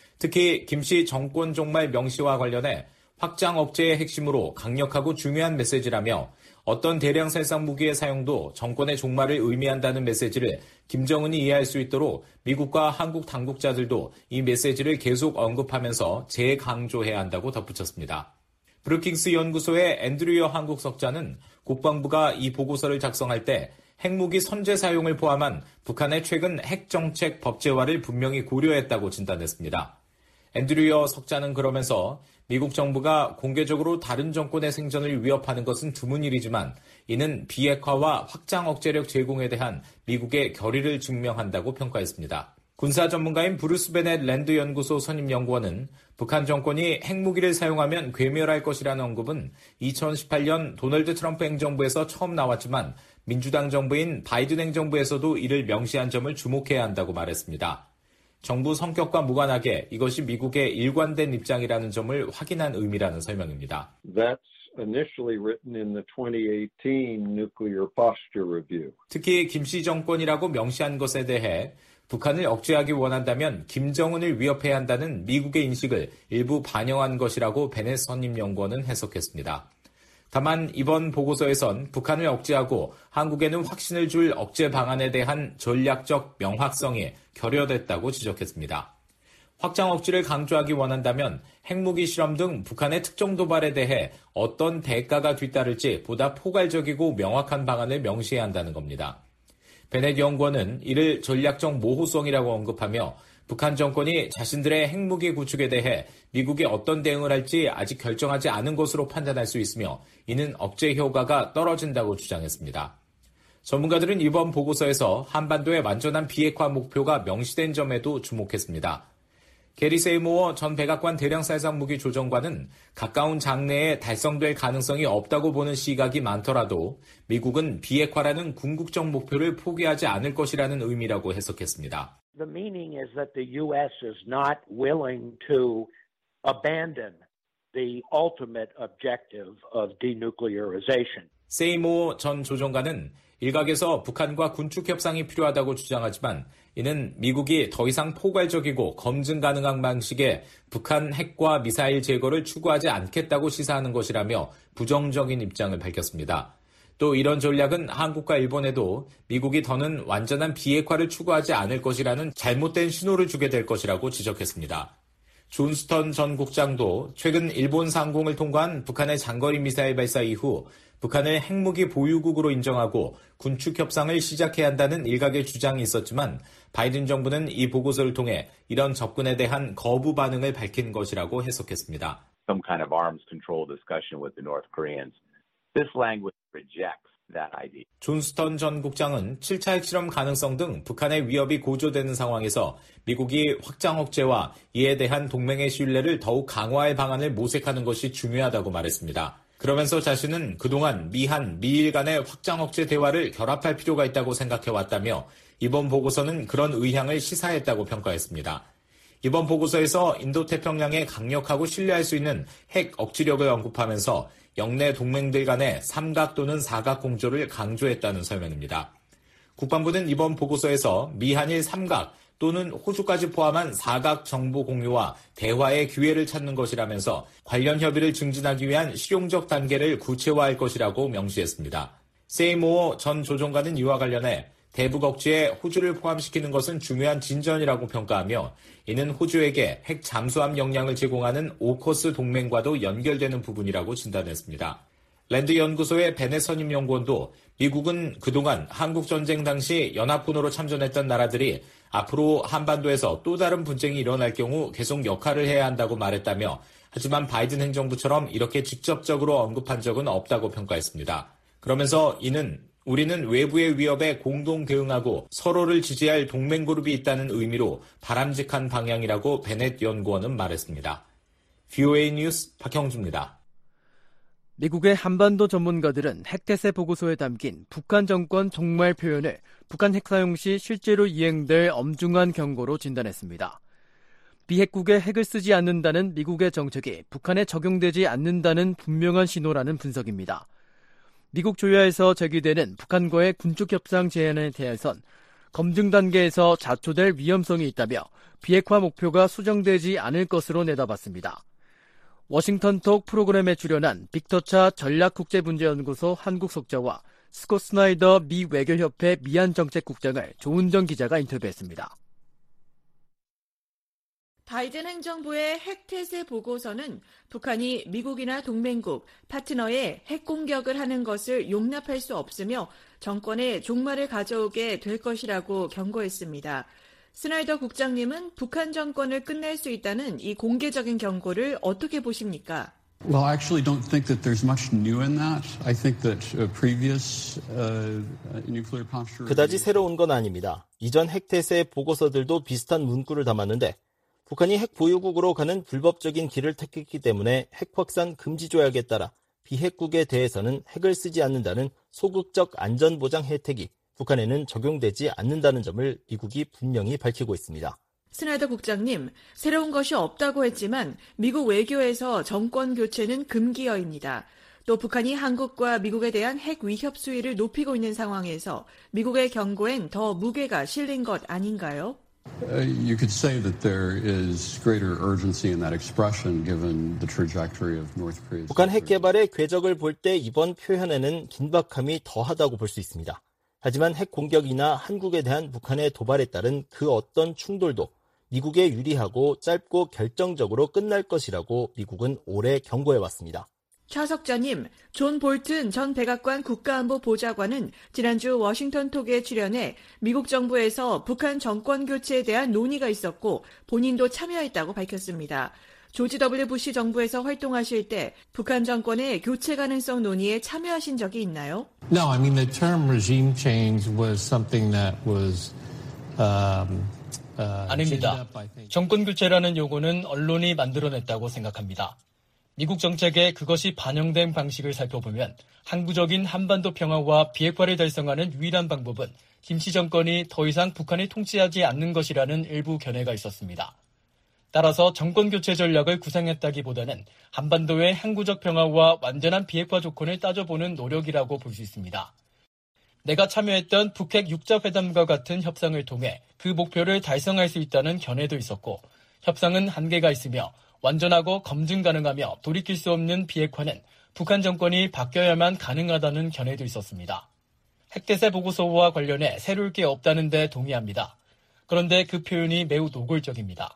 Speaker 15: 특히 김씨 정권 종말 명시와 관련해 확장 억제의 핵심으로 강력하고 중요한 메시지라며 어떤 대량 살상 무기의 사용도 정권의 종말을 의미한다는 메시지를 김정은이 이해할 수 있도록 미국과 한국 당국자들도 이 메시지를 계속 언급하면서 재강조해야 한다고 덧붙였습니다. 브루킹스 연구소의 앤드류어 한국석자는 국방부가 이 보고서를 작성할 때 핵무기 선제 사용을 포함한 북한의 최근 핵정책 법제화를 분명히 고려했다고 진단했습니다. 앤드류어 석자는 그러면서 미국 정부가 공개적으로 다른 정권의 생존을 위협하는 것은 드문 일이지만 이는 비핵화와 확장 억제력 제공에 대한 미국의 결의를 증명한다고 평가했습니다. 군사 전문가인 브루스 베넷 랜드 연구소 선임 연구원은 북한 정권이 핵무기를 사용하면 괴멸할 것이라는 언급은 이천십팔 년 도널드 트럼프 행정부에서 처음 나왔지만 민주당 정부인 바이든 행정부에서도 이를 명시한 점을 주목해야 한다고 말했습니다. 정부 성격과 무관하게 이것이 미국의 일관된 입장이라는 점을 확인한 의미라는 설명입니다.
Speaker 18: That's initially written in the twenty eighteen Nuclear Posture Review.
Speaker 15: 특히 김씨 정권이라고 명시한 것에 대해 북한을 억제하기 원한다면 김정은을 위협해야 한다는 미국의 인식을 일부 반영한 것이라고 베넷 선임 연구원은 해석했습니다. 다만 이번 보고서에선 북한을 억제하고 한국에는 확신을 줄 억제 방안에 대한 전략적 명확성이 결여됐다고 지적했습니다. 확장 억지를 강조하기 원한다면 핵무기 실험 등 북한의 특정 도발에 대해 어떤 대가가 뒤따를지 보다 포괄적이고 명확한 방안을 명시해야 한다는 겁니다. 베넷 연구원은 이를 전략적 모호성이라고 언급하며 북한 정권이 자신들의 핵무기 구축에 대해 미국이 어떤 대응을 할지 아직 결정하지 않은 것으로 판단할 수 있으며 이는 억제 효과가 떨어진다고 주장했습니다. 전문가들은 이번 보고서에서 한반도의 완전한 비핵화 목표가 명시된 점에도 주목했습니다. 게리 세이모어 전 백악관 대량살상 무기 조정관은 가까운 장래에 달성될 가능성이 없다고 보는 시각이 많더라도 미국은 비핵화라는 궁극적 목표를 포기하지 않을 것이라는 의미라고 해석했습니다.
Speaker 17: The meaning is that the U S is not willing to abandon the ultimate objective of denuclearization.
Speaker 15: 세이모 전 조정관은 일각에서 북한과 군축 협상이 필요하다고 주장하지만 이는 미국이 더 이상 포괄적이고 검증 가능한 방식의 북한 핵과 미사일 제거를 추구하지 않겠다고 시사하는 것이라며 부정적인 입장을 밝혔습니다. 또 이런 전략은 한국과 일본에도 미국이 더는 완전한 비핵화를 추구하지 않을 것이라는 잘못된 신호를 주게 될 것이라고 지적했습니다. 존스턴 전 국장도 최근 일본 상공을 통과한 북한의 장거리 미사일 발사 이후 북한을 핵무기 보유국으로 인정하고 군축 협상을 시작해야 한다는 일각의 주장이 있었지만 바이든 정부는 이 보고서를 통해 이런 접근에 대한 거부 반응을 밝힌 것이라고 해석했습니다.
Speaker 16: Some kind of arms control discussion with the North Koreans. This language rejects that idea.
Speaker 15: 존스턴 전 국장은 칠 차 핵실험 가능성 등 북한의 위협이 고조되는 상황에서 미국이 확장 억제와 이에 대한 동맹의 신뢰를 더욱 강화할 방안을 모색하는 것이 중요하다고 말했습니다. 그러면서 자신은 그동안 미한, 미일 간의 확장 억제 대화를 결합할 필요가 있다고 생각해왔다며 이번 보고서는 그런 의향을 시사했다고 평가했습니다. 이번 보고서에서 인도태평양에 강력하고 신뢰할 수 있는 핵 억지력을 언급하면서 영내 동맹들 간의 삼각 또는 사각 공조를 강조했다는 설명입니다. 국방부는 이번 보고서에서 미한일 삼각 또는 호주까지 포함한 사각 정보 공유와 대화의 기회를 찾는 것이라면서 관련 협의를 증진하기 위한 실용적 단계를 구체화할 것이라고 명시했습니다. 세이모어 전 조종관은 이와 관련해 대북 억지에 호주를 포함시키는 것은 중요한 진전이라고 평가하며 이는 호주에게 핵 잠수함 역량을 제공하는 오커스 동맹과도 연결되는 부분이라고 진단했습니다. 랜드 연구소의 베넷 선임 연구원도 미국은 그동안 한국 전쟁 당시 연합군으로 참전했던 나라들이 앞으로 한반도에서 또 다른 분쟁이 일어날 경우 계속 역할을 해야 한다고 말했다며 하지만 바이든 행정부처럼 이렇게 직접적으로 언급한 적은 없다고 평가했습니다. 그러면서 이는 우리는 외부의 위협에 공동 대응하고 서로를 지지할 동맹그룹이 있다는 의미로 바람직한 방향이라고 베넷 연구원은 말했습니다. 브이오에이 뉴스 박형주입니다.
Speaker 5: 미국의 한반도 전문가들은 핵태세 보고서에 담긴 북한 정권 종말 표현을 북한 핵 사용 시 실제로 이행될 엄중한 경고로 진단했습니다. 비핵국에 핵을 쓰지 않는다는 미국의 정책이 북한에 적용되지 않는다는 분명한 신호라는 분석입니다. 미국 조야에서 제기되는 북한과의 군축 협상 제안에 대해선 검증 단계에서 자초될 위험성이 있다며 비핵화 목표가 수정되지 않을 것으로 내다봤습니다. 워싱턴톡 프로그램에 출연한 빅터차 전략국제문제연구소 한국속자와 스콧 스나이더 미 외교협회 미안정책국장을 조은정 기자가 인터뷰했습니다.
Speaker 3: 바이든 행정부의 핵태세 보고서는 북한이 미국이나 동맹국, 파트너에 핵 공격을 하는 것을 용납할 수 없으며 정권의 종말을 가져오게 될 것이라고 경고했습니다. 스나이더 국장님은 북한 정권을 끝낼 수 있다는 이 공개적인 경고를 어떻게 보십니까?
Speaker 19: Well, I actually don't think that there's much new in that. I think that uh, previous uh, nuclear posture
Speaker 9: 그다지 새로운 건 아닙니다. 이전 핵태세 보고서들도 비슷한 문구를 담았는데 북한이 핵 보유국으로 가는 불법적인 길을 택했기 때문에 핵 확산 금지 조약에 따라 비핵국에 대해서는 핵을 쓰지 않는다는 소극적 안전보장 혜택이 북한에는 적용되지 않는다는 점을 미국이 분명히 밝히고 있습니다.
Speaker 3: 스나이더 국장님, 새로운 것이 없다고 했지만 미국 외교에서 정권 교체는 금기어입니다. 또 북한이 한국과 미국에 대한 핵 위협 수위를 높이고 있는 상황에서 미국의 경고엔 더 무게가 실린 것 아닌가요?
Speaker 19: Uh, you could say that there is greater urgency in that expression given the trajectory of North Korea's.
Speaker 9: 북한 핵 개발의 궤적을 볼 때 이번 표현에는 긴박함이 더하다고 볼 수 있습니다. 하지만 핵 공격이나 한국에 대한 북한의 도발에 따른 그 어떤 충돌도 미국에 유리하고 짧고 결정적으로 끝날 것이라고 미국은 오래 경고해왔습니다.
Speaker 3: 차석자님, 존 볼튼 전 백악관 국가안보 보좌관은 지난주 워싱턴톡에 출연해 미국 정부에서 북한 정권 교체에 대한 논의가 있었고 본인도 참여했다고 밝혔습니다. 조지 더블유 부시 정부에서 활동하실 때 북한 정권의 교체 가능성 논의에 참여하신 적이 있나요?
Speaker 20: No, I mean the term regime change was something that was um, uh,
Speaker 5: 아닙니다. 정권 교체라는 용어는 언론이 만들어냈다고 생각합니다. 미국 정책에 그것이 반영된 방식을 살펴보면 항구적인 한반도 평화와 비핵화를 달성하는 유일한 방법은 김씨 정권이 더 이상 북한을 통치하지 않는 것이라는 일부 견해가 있었습니다. 따라서 정권 교체 전략을 구상했다기보다는 한반도의 항구적 평화와 완전한 비핵화 조건을 따져보는 노력이라고 볼 수 있습니다. 내가 참여했던 북핵 육자 회담과 같은 협상을 통해 그 목표를 달성할 수 있다는 견해도 있었고 협상은 한계가 있으며 완전하고 검증 가능하며 돌이킬 수 없는 비핵화는 북한 정권이 바뀌어야만 가능하다는 견해도 있었습니다. 핵대세 보고서와 관련해 새로울 게 없다는 데 동의합니다. 그런데 그 표현이 매우 노골적입니다.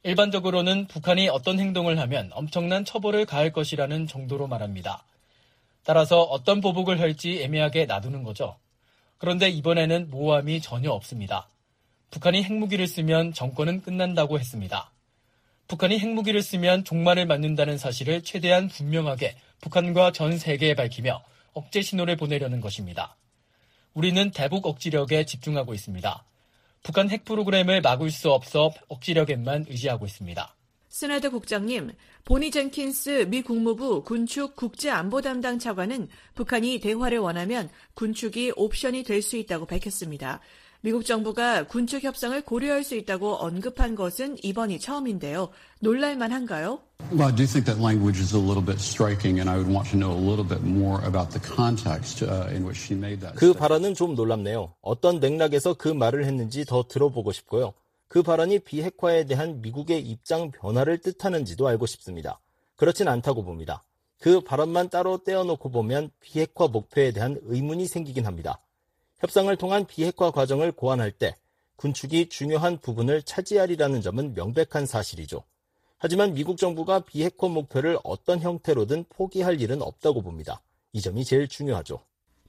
Speaker 5: 일반적으로는 북한이 어떤 행동을 하면 엄청난 처벌을 가할 것이라는 정도로 말합니다. 따라서 어떤 보복을 할지 애매하게 놔두는 거죠. 그런데 이번에는 모호함이 전혀 없습니다. 북한이 핵무기를 쓰면 정권은 끝난다고 했습니다. 북한이 핵무기를 쓰면 종말을 맞는다는 사실을 최대한 분명하게 북한과 전 세계에 밝히며 억제 신호를 보내려는 것입니다. 우리는 대북 억지력에 집중하고 있습니다. 북한 핵 프로그램을 막을 수 없어 억지력에만 의지하고 있습니다.
Speaker 3: 스나더 국장님, 보니 젠킨스 미 국무부 군축 국제안보 담당 차관은 북한이 대화를 원하면 군축이 옵션이 될 수 있다고 밝혔습니다. 미국 정부가 군축 협상을 고려할 수 있다고 언급한 것은 이번이 처음인데요. 놀랄만한가요?
Speaker 19: Well, I do think that language is a little bit striking, and I would want to know a little bit more about the context uh, in which she made that.
Speaker 9: 그 발언은 좀 놀랍네요. 어떤 맥락에서 그 말을 했는지 더 들어보고 싶고요. 그 발언이 비핵화에 대한 미국의 입장 변화를 뜻하는지도 알고 싶습니다. 그렇진 않다고 봅니다. 그 발언만 따로 떼어놓고 보면 비핵화 목표에 대한 의문이 생기긴 합니다. 협상을 통한 비핵화 과정을 고안할 때 군축이 중요한 부분을 차지하리라는 점은 명백한 사실이죠. 하지만 미국 정부가 비핵화 목표를 어떤 형태로든 포기할 일은 없다고 봅니다. 이 점이 제일 중요하죠.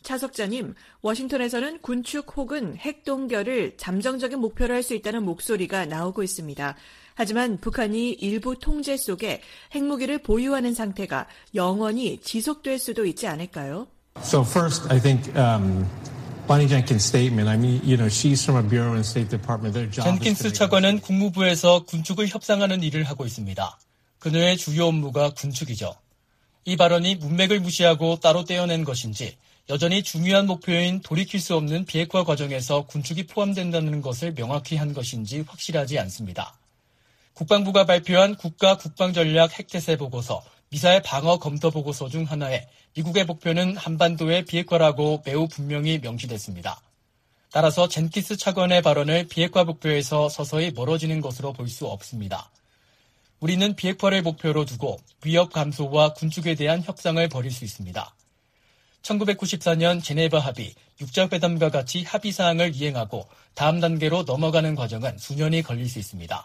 Speaker 3: 차석자님, 워싱턴에서는 군축 혹은 핵 동결을 잠정적인 목표로 할 수 있다는 목소리가 나오고 있습니다. 하지만 북한이 일부 통제 속에 핵무기를 보유하는 상태가 영원히 지속될 수도 있지 않을까요?
Speaker 20: So first, I think um, Bonnie Jenkins' statement. I mean, you know, she's from a bureau in State Department. Their job is to
Speaker 5: 젠킨스
Speaker 20: make
Speaker 5: 차관은 국무부에서 군축을 협상하는 일을 하고 있습니다. 그녀의 주요 업무가 군축이죠. 이 발언이 문맥을 무시하고 따로 떼어낸 것인지 여전히 중요한 목표인 돌이킬 수 없는 비핵화 과정에서 군축이 포함된다는 것을 명확히 한 것인지 확실하지 않습니다. 국방부가 발표한 국가 국방전략 핵태세 보고서, 미사일 방어 검토 보고서 중 하나에 미국의 목표는 한반도의 비핵화라고 매우 분명히 명시됐습니다. 따라서 젠킨스 차관의 발언을 비핵화 목표에서 서서히 멀어지는 것으로 볼 수 없습니다. 우리는 비핵화를 목표로 두고 위협 감소와 군축에 대한 협상을 벌일 수 있습니다. 천구백구십사 년 제네바 합의, 육자회담과 같이 합의사항을 이행하고 다음 단계로 넘어가는 과정은 수년이 걸릴 수 있습니다.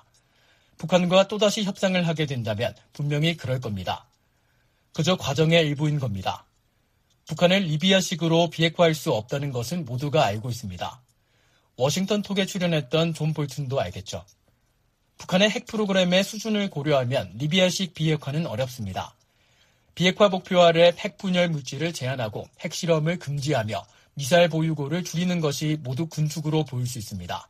Speaker 5: 북한과 또다시 협상을 하게 된다면 분명히 그럴 겁니다. 그저 과정의 일부인 겁니다. 북한을 리비아식으로 비핵화할 수 없다는 것은 모두가 알고 있습니다. 워싱턴 톡에 출연했던 존 볼튼도 알겠죠. 북한의 핵 프로그램의 수준을 고려하면 리비아식 비핵화는 어렵습니다. 비핵화 목표 아래 핵 분열 물질을 제한하고 핵실험을 금지하며 미사일 보유고를 줄이는 것이 모두 군축으로 보일 수 있습니다.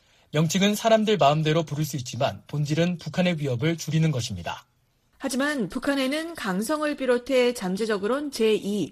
Speaker 5: 명칭은 사람들 마음대로 부를 수 있지만 본질은 북한의 위협을 줄이는 것입니다.
Speaker 3: 하지만 북한에는 강성을 비롯해 잠재적으론 제이,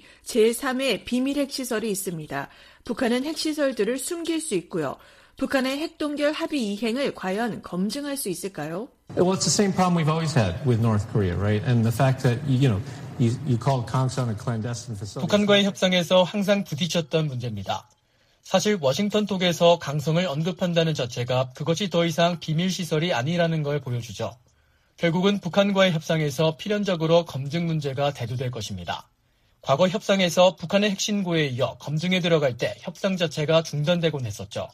Speaker 3: 제삼의 비밀 핵시설이 있습니다. 북한은 핵시설들을 숨길 수 있고요. 북한의 핵동결 합의 이행을 과연 검증할 수 있을까요?
Speaker 20: Well, it's the same problem we've always had with North Korea, right? And the fact that, you know, you, you call Kangsong a clandestine facility.
Speaker 5: 북한과의 협상에서 항상 부딪혔던 문제입니다. 사실 워싱턴 톡에서 강성을 언급한다는 자체가 그것이 더 이상 비밀시설이 아니라는 걸 보여주죠. 결국은 북한과의 협상에서 필연적으로 검증 문제가 대두될 것입니다. 과거 협상에서 북한의 핵신고에 이어 검증에 들어갈 때 협상 자체가 중단되곤 했었죠.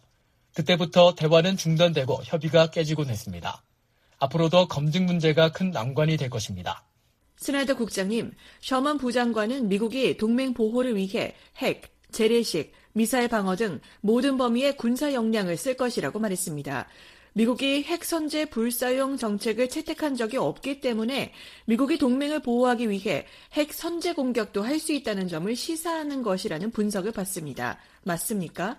Speaker 5: 그때부터 대화는 중단되고 협의가 깨지곤 했습니다. 앞으로도 검증 문제가 큰 난관이 될 것입니다.
Speaker 3: 스나더 국장님, 셔먼 부장관은 미국이 동맹 보호를 위해 핵, 재래식, 미사일 방어 등 모든 범위의 군사 역량을 쓸 것이라고 말했습니다. 미국이 핵 선제 불사용 정책을 채택한 적이 없기 때문에 미국이 동맹을 보호하기 위해 핵 선제 공격도 할 수 있다는 점을 시사하는 것이라는 분석을 받습니다. 맞습니까?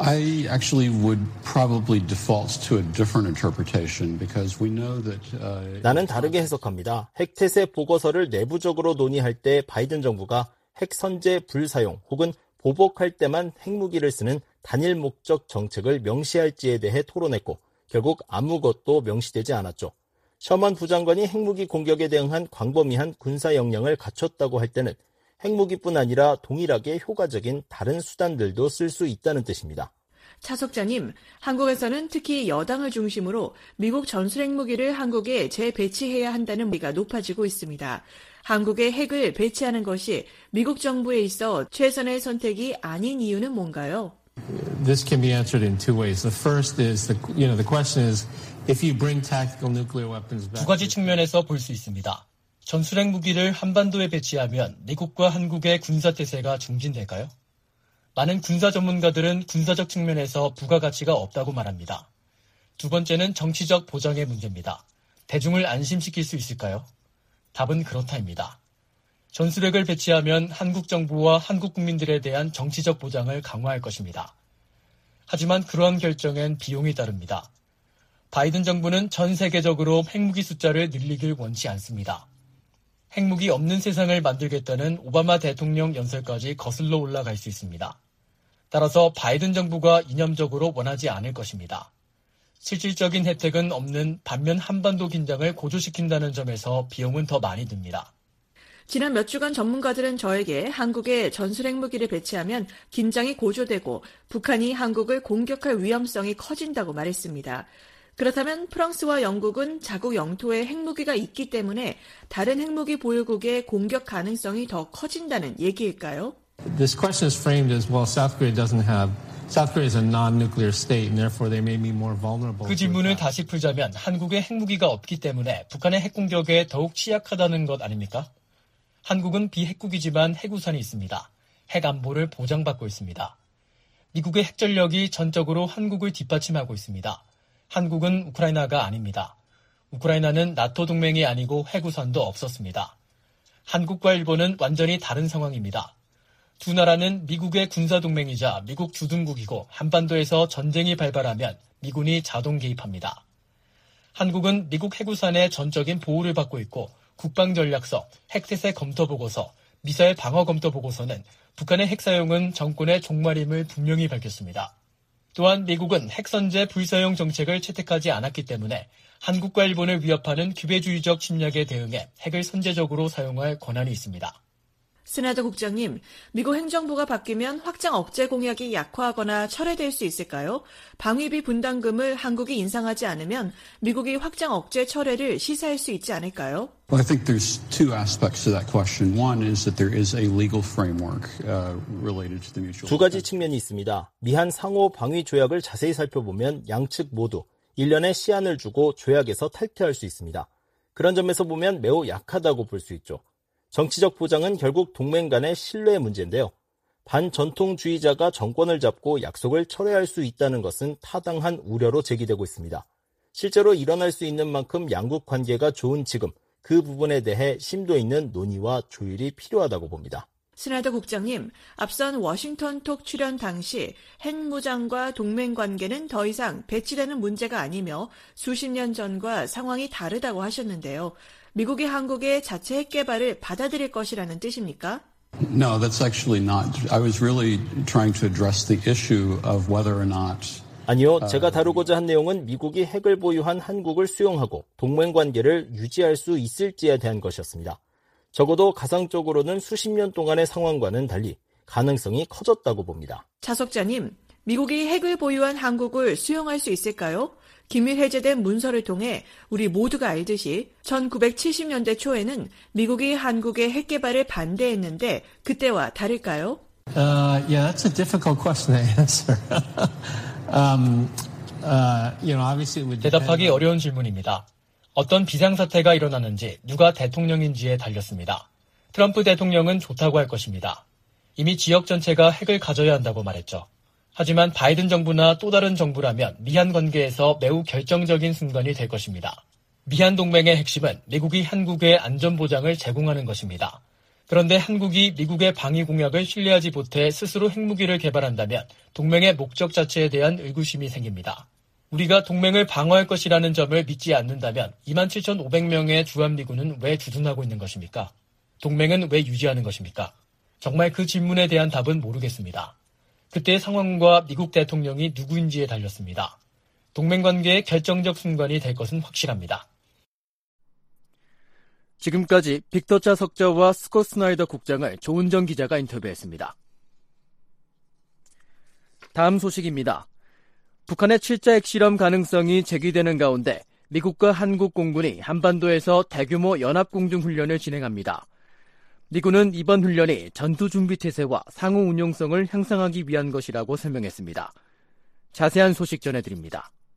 Speaker 19: I actually would probably default to a different interpretation because we know that uh,
Speaker 9: 나는 다르게 해석합니다. 핵태세 보고서를 내부적으로 논의할 때 바이든 정부가 핵 선제 불사용 혹은 보복할 때만 핵무기를 쓰는 단일 목적 정책을 명시할지에 대해 토론했고 결국 아무것도 명시되지 않았죠. 셔먼 부장관이 핵무기 공격에 대응한 광범위한 군사 역량을 갖췄다고 할 때는 핵무기뿐 아니라 동일하게 효과적인 다른 수단들도 쓸 수 있다는 뜻입니다.
Speaker 3: 차석자님, 한국에서는 특히 여당을 중심으로 미국 전술 핵무기를 한국에 재배치해야 한다는 문의가 높아지고 있습니다. 한국에 핵을 배치하는 것이 미국 정부에 있어 최선의 선택이 아닌 이유는 뭔가요?
Speaker 20: This can be answered in two ways. The first is, the, you know, the question is, if you bring tactical nuclear weapons back.
Speaker 5: 두 가지 측면에서 볼 수 있습니다. 전술핵 무기를 한반도에 배치하면 미국과 한국의 군사태세가 중진될까요? 많은 군사 전문가들은 군사적 측면에서 부가가치가 없다고 말합니다. 두 번째는 정치적 보장의 문제입니다. 대중을 안심시킬 수 있을까요? 답은 그렇다입니다. 전술핵을 배치하면 한국 정부와 한국 국민들에 대한 정치적 보장을 강화할 것입니다. 하지만 그러한 결정엔 비용이 따릅니다. 바이든 정부는 전 세계적으로 핵무기 숫자를 늘리길 원치 않습니다. 핵무기 없는 세상을 만들겠다는 오바마 대통령 연설까지 거슬러 올라갈 수 있습니다. 따라서 바이든 정부가 이념적으로 원하지 않을 것입니다. 실질적인 혜택은 없는 반면 한반도 긴장을 고조시킨다는 점에서 비용은 더 많이 듭니다.
Speaker 3: 지난 몇 주간 전문가들은 저에게 한국에 전술핵 무기를 배치하면 긴장이 고조되고 북한이 한국을 공격할 위험성이 커진다고 말했습니다. 그렇다면 프랑스와 영국은 자국 영토에 핵무기가 있기 때문에 다른 핵무기 보유국의 공격 가능성이 더 커진다는 얘기일까요?
Speaker 20: This question is framed as, well, South Korea doesn't have, South Korea is a non-nuclear state and therefore they may be more vulnerable.
Speaker 5: 그 질문을 다시 풀자면 한국에 핵무기가 없기 때문에 북한의 핵공격에 더욱 취약하다는 것 아닙니까? 한국은 비핵국이지만 핵우산이 있습니다. 핵 안보를 보장받고 있습니다. 미국의 핵전력이 전적으로 한국을 뒷받침하고 있습니다. 한국은 우크라이나가 아닙니다. 우크라이나는 나토 동맹이 아니고 핵우산도 없었습니다. 한국과 일본은 완전히 다른 상황입니다. 두 나라는 미국의 군사동맹이자 미국 주둔국이고 한반도에서 전쟁이 발발하면 미군이 자동 개입합니다. 한국은 미국 핵우산의 전적인 보호를 받고 있고 국방전략서, 핵태세 검토보고서, 미사일 방어 검토보고서는 북한의 핵 사용은 정권의 종말임을 분명히 밝혔습니다. 또한 미국은 핵선제 불사용 정책을 채택하지 않았기 때문에 한국과 일본을 위협하는 기회주의적 침략에 대응해 핵을 선제적으로 사용할 권한이 있습니다.
Speaker 3: 스나더 국장님, 미국 행정부가 바뀌면 확장 억제 공약이 약화하거나 철회될 수 있을까요? 방위비 분담금을 한국이 인상하지 않으면 미국이 확장 억제 철회를 시사할 수 있지 않을까요?
Speaker 19: Well, I think there's two aspects to that question. One is that there is a legal framework uh, related to the mutual.
Speaker 9: 두 가지 측면이 있습니다. 미한 상호 방위 조약을 자세히 살펴보면 양측 모두 일 년의 시한을 주고 조약에서 탈퇴할 수 있습니다. 그런 점에서 보면 매우 약하다고 볼 수 있죠. 정치적 보장은 결국 동맹 간의 신뢰의 문제인데요. 반전통주의자가 정권을 잡고 약속을 철회할 수 있다는 것은 타당한 우려로 제기되고 있습니다. 실제로 일어날 수 있는 만큼 양국 관계가 좋은 지금 그 부분에 대해 심도 있는 논의와 조율이 필요하다고 봅니다.
Speaker 3: 스나더 국장님, 앞선 워싱턴 톡 출연 당시 핵무장과 동맹 관계는 더 이상 배치되는 문제가 아니며 수십 년 전과 상황이 다르다고 하셨는데요. 미국이 한국의 자체 핵 개발을 받아들일 것이라는 뜻입니까?
Speaker 19: No, that's actually not. I was really trying to address the issue of whether or not.
Speaker 9: 아니요, 제가 다루고자 한 내용은 미국이 핵을 보유한 한국을 수용하고 동맹 관계를 유지할 수 있을지에 대한 것이었습니다. 적어도 가상적으로는 수십 년 동안의 상황과는 달리 가능성이 커졌다고 봅니다.
Speaker 3: 차석자님, 미국이 핵을 보유한 한국을 수용할 수 있을까요? 기밀 해제된 문서를 통해 우리 모두가 알듯이 천구백칠십 년대 초에는 미국이 한국의 핵 개발을 반대했는데 그때와 다를까요?
Speaker 20: Uh, yeah, that's a difficult question to answer. um, uh, you know, obviously it would
Speaker 5: 대답하기 어려운 질문입니다. 어떤 비상사태가 일어나는지 누가 대통령인지에 달렸습니다. 트럼프 대통령은 좋다고 할 것입니다. 이미 지역 전체가 핵을 가져야 한다고 말했죠. 하지만 바이든 정부나 또 다른 정부라면 미한 관계에서 매우 결정적인 순간이 될 것입니다. 미한 동맹의 핵심은 미국이 한국의 안전보장을 제공하는 것입니다. 그런데 한국이 미국의 방위 공약을 신뢰하지 못해 스스로 핵무기를 개발한다면 동맹의 목적 자체에 대한 의구심이 생깁니다. 우리가 동맹을 방어할 것이라는 점을 믿지 않는다면 이만 칠천오백 명의 주한미군은 왜 주둔하고 있는 것입니까? 동맹은 왜 유지하는 것입니까? 정말 그 질문에 대한 답은 모르겠습니다. 그때의 상황과 미국 대통령이 누구인지에 달렸습니다. 동맹관계의 결정적 순간이 될 것은 확실합니다. 지금까지 빅터 차석자와 스콧 스나이더 국장을 조은정 기자가 인터뷰했습니다. 다음 소식입니다. 북한의 칠 자 핵실험 가능성이 제기되는 가운데 미국과 한국 공군이 한반도에서 대규모 연합공중훈련을 진행합니다. 미군은 이번 훈련이 전투준비태세와 상호 운용성을 향상하기 위한 것이라고 설명했습니다. 자세한 소식 전해드립니다.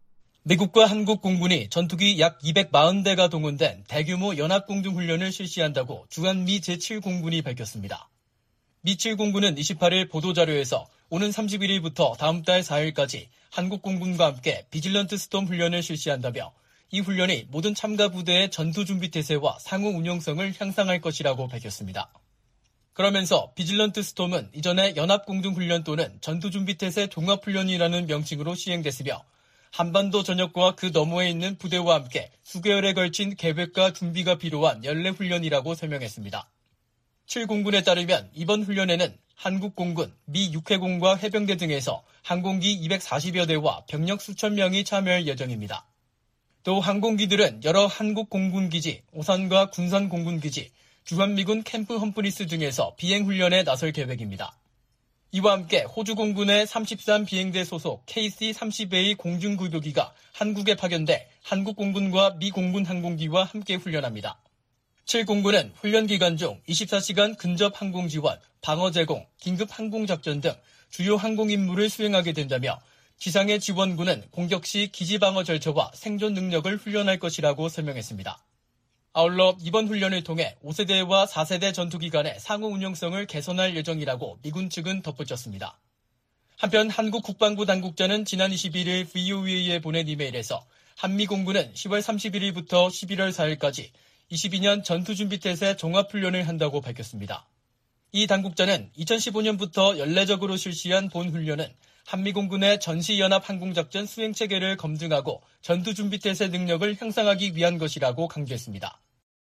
Speaker 5: 미국과 한국 공군이 전투기 약 이백사십 대가 동원된 대규모 연합공중훈련을 실시한다고 주한미 제칠 공군이 밝혔습니다. 미 칠 공군은 이십팔 일 보도자료에서 오는 삼십일 일부터 다음 달 사 일까지 한국 공군과 함께 비질런트 스톰 훈련을 실시한다며 이 훈련이 모든 참가 부대의 전투 준비 태세와 상호 운용성을 향상할 것이라고 밝혔습니다. 그러면서 비질런트 스톰은 이전에 연합공중훈련 또는 전투준비태세 종합훈련이라는 명칭으로 시행됐으며 한반도 전역과 그 너머에 있는 부대와 함께 수개월에 걸친 계획과 준비가 필요한 연례훈련이라고 설명했습니다. 칠 공군에 따르면 이번 훈련에는 한국 공군, 미 육해공과 해병대 등에서 항공기 이백사십여 대와 병력 수천 명이 참여할 예정입니다. 또 항공기들은 여러 한국 공군기지, 오산과 군산 공군기지, 주한미군 캠프 험프리스 등에서 비행훈련에 나설 계획입니다. 이와 함께 호주 공군의 삼십삼 비행대 소속 케이씨 삼십 에이 공중급유기가 한국에 파견돼 한국 공군과 미 공군 항공기와 함께 훈련합니다. 칠 공군은 훈련 기간 중 이십사 시간 근접 항공 지원, 방어 제공, 긴급 항공 작전 등 주요 항공 임무를 수행하게 된다며 지상의 지원군은 공격 시 기지 방어 절차와 생존 능력을 훈련할 것이라고 설명했습니다. 아울러 이번 훈련을 통해 오 세대와 사 세대 전투기 간의 상호 운용성을 개선할 예정이라고 미군 측은 덧붙였습니다. 한편 한국 국방부 당국자는 지난 이십일 일 브이오에이에 보낸 이메일에서 한미 공군은 시월 삼십일 일부터 십일월 사 일까지 이십이 년 전투준비태세 종합훈련을 한다고 밝혔습니다. 이 당국자는 이천십오 년부터 연례적으로 실시한 본 훈련은 한미공군의 전시연합항공작전 수행체계를 검증하고 전투준비태세 능력을 향상하기 위한 것이라고 강조했습니다.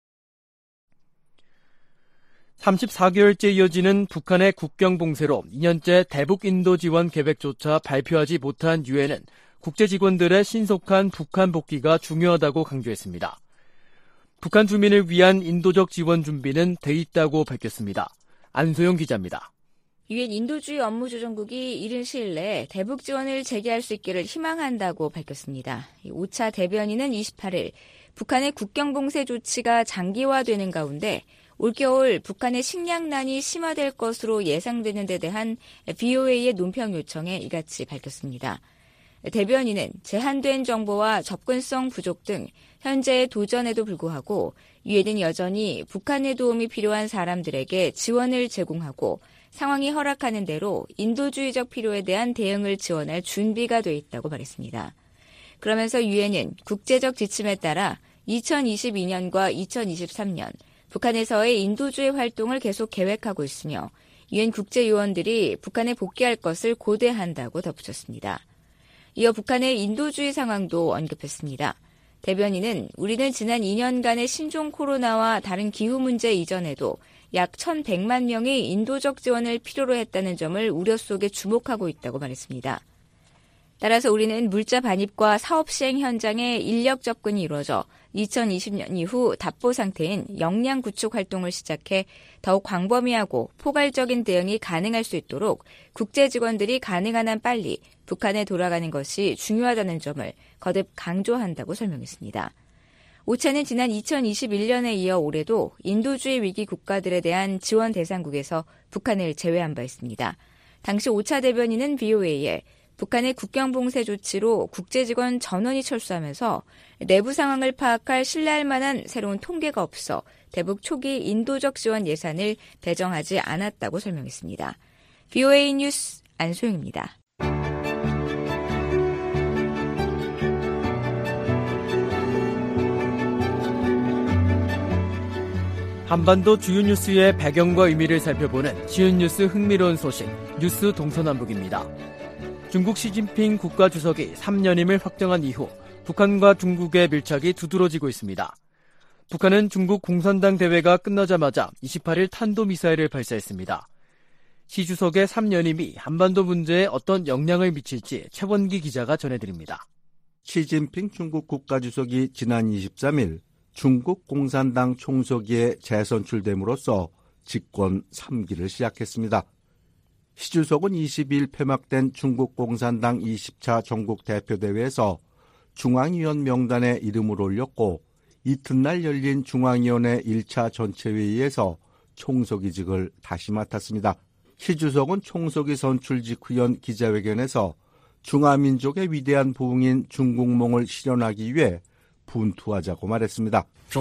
Speaker 5: 삼십사 개월째 이어지는 북한의 국경 봉쇄로 이 년째 대북 인도 지원 계획조차 발표하지 못한 유엔은 국제 직원들의 신속한 북한 복귀가 중요하다고 강조했습니다. 북한 주민을 위한 인도적 지원 준비는 돼 있다고 밝혔습니다. 안소영 기자입니다.
Speaker 21: 유엔 인도주의 업무조정국이 이른 시일 내에 대북 지원을 재개할 수 있기를 희망한다고 밝혔습니다. 오차 대변인은 이십팔 일 북한의 국경 봉쇄 조치가 장기화되는 가운데 올겨울 북한의 식량난이 심화될 것으로 예상되는 데 대한 브이오에이의 논평 요청에 이같이 밝혔습니다. 대변인은 제한된 정보와 접근성 부족 등 현재의 도전에도 불구하고 유엔은 여전히 북한의 도움이 필요한 사람들에게 지원을 제공하고 상황이 허락하는 대로 인도주의적 필요에 대한 대응을 지원할 준비가 돼 있다고 말했습니다. 그러면서 유엔은 국제적 지침에 따라 이천이십이 년과 이천이십삼 년 북한에서의 인도주의 활동을 계속 계획하고 있으며 유엔 국제요원들이 북한에 복귀할 것을 고대한다고 덧붙였습니다. 이어 북한의 인도주의 상황도 언급했습니다. 대변인은 우리는 지난 이 년간의 신종 코로나와 다른 기후 문제 이전에도 약 천백만 명이 인도적 지원을 필요로 했다는 점을 우려 속에 주목하고 있다고 말했습니다. 따라서 우리는 물자 반입과 사업 시행 현장에 인력 접근이 이루어져 이천이십 년 이후 답보 상태인 역량 구축 활동을 시작해 더욱 광범위하고 포괄적인 대응이 가능할 수 있도록 국제 직원들이 가능한 한 빨리 북한에 돌아가는 것이 중요하다는 점을 거듭 강조한다고 설명했습니다. 오차는 지난 이천이십일 년에 이어 올해도 인도주의 위기 국가들에 대한 지원 대상국에서 북한을 제외한 바 있습니다. 당시 오차 대변인은 브이오에이에 북한의 국경 봉쇄 조치로 국제 직원 전원이 철수하면서 내부 상황을 파악할 신뢰할 만한 새로운 통계가 없어 대북 초기 인도적 지원 예산을 배정하지 않았다고 설명했습니다. 브이오에이 뉴스 안소영입니다.
Speaker 5: 한반도 주요 뉴스의 배경과 의미를 살펴보는 쉬운 뉴스 흥미로운 소식, 뉴스 동서남북입니다. 중국 시진핑 국가주석이 삼 년임을 확정한 이후 북한과 중국의 밀착이 두드러지고 있습니다. 북한은 중국 공산당 대회가 끝나자마자 이십팔 일 탄도미사일을 발사했습니다. 시 주석의 삼 년임이 한반도 문제에 어떤 영향을 미칠지 최원기 기자가 전해드립니다.
Speaker 22: 시진핑 중국 국가주석이 지난 이십삼 일 중국 공산당 총서기에 재선출됨으로써 집권 삼 기를 시작했습니다. 시 주석은 이십이 일 폐막된 중국 공산당 이십 차 전국 대표대회에서 중앙위원 명단에 이름을 올렸고 이튿날 열린 중앙위원회 일 차 전체회의에서 총서기직을 다시 맡았습니다. 시 주석은 총서기 선출 직후연 기자회견에서 중화민족의 위대한 부흥인 중국몽을 실현하기 위해 분투하자고 말했습니다.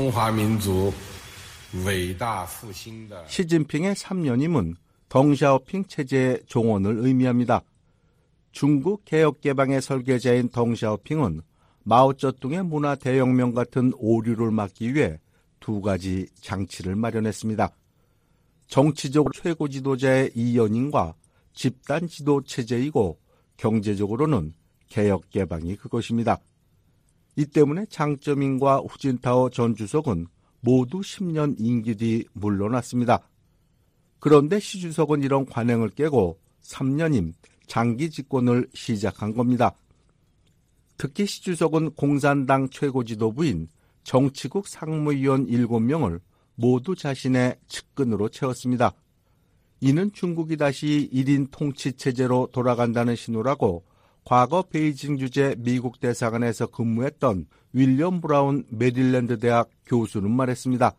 Speaker 22: 시진핑의 삼 년임은 덩샤오핑 체제의 종언을 의미합니다. 중국 개혁개방의 설계자인 덩샤오핑은 마오쩌둥의 문화 대혁명 같은 오류를 막기 위해 두 가지 장치를 마련했습니다. 정치적으로 최고 지도자의 이연인과 집단 지도 체제이고 경제적으로는 개혁개방이 그것입니다. 이 때문에 장쩌민과 후진타오 전 주석은 모두 십 년 임기 뒤 물러났습니다. 그런데 시 주석은 이런 관행을 깨고 삼 년임 장기 집권을 시작한 겁니다. 특히 시 주석은 공산당 최고 지도부인 정치국 상무위원 일곱 명을 모두 자신의 측근으로 채웠습니다. 이는 중국이 다시 일 인 통치체제로 돌아간다는 신호라고 과거 베이징 주재 미국 대사관에서 근무했던 윌리엄 브라운 메릴랜드 대학 교수는 말했습니다.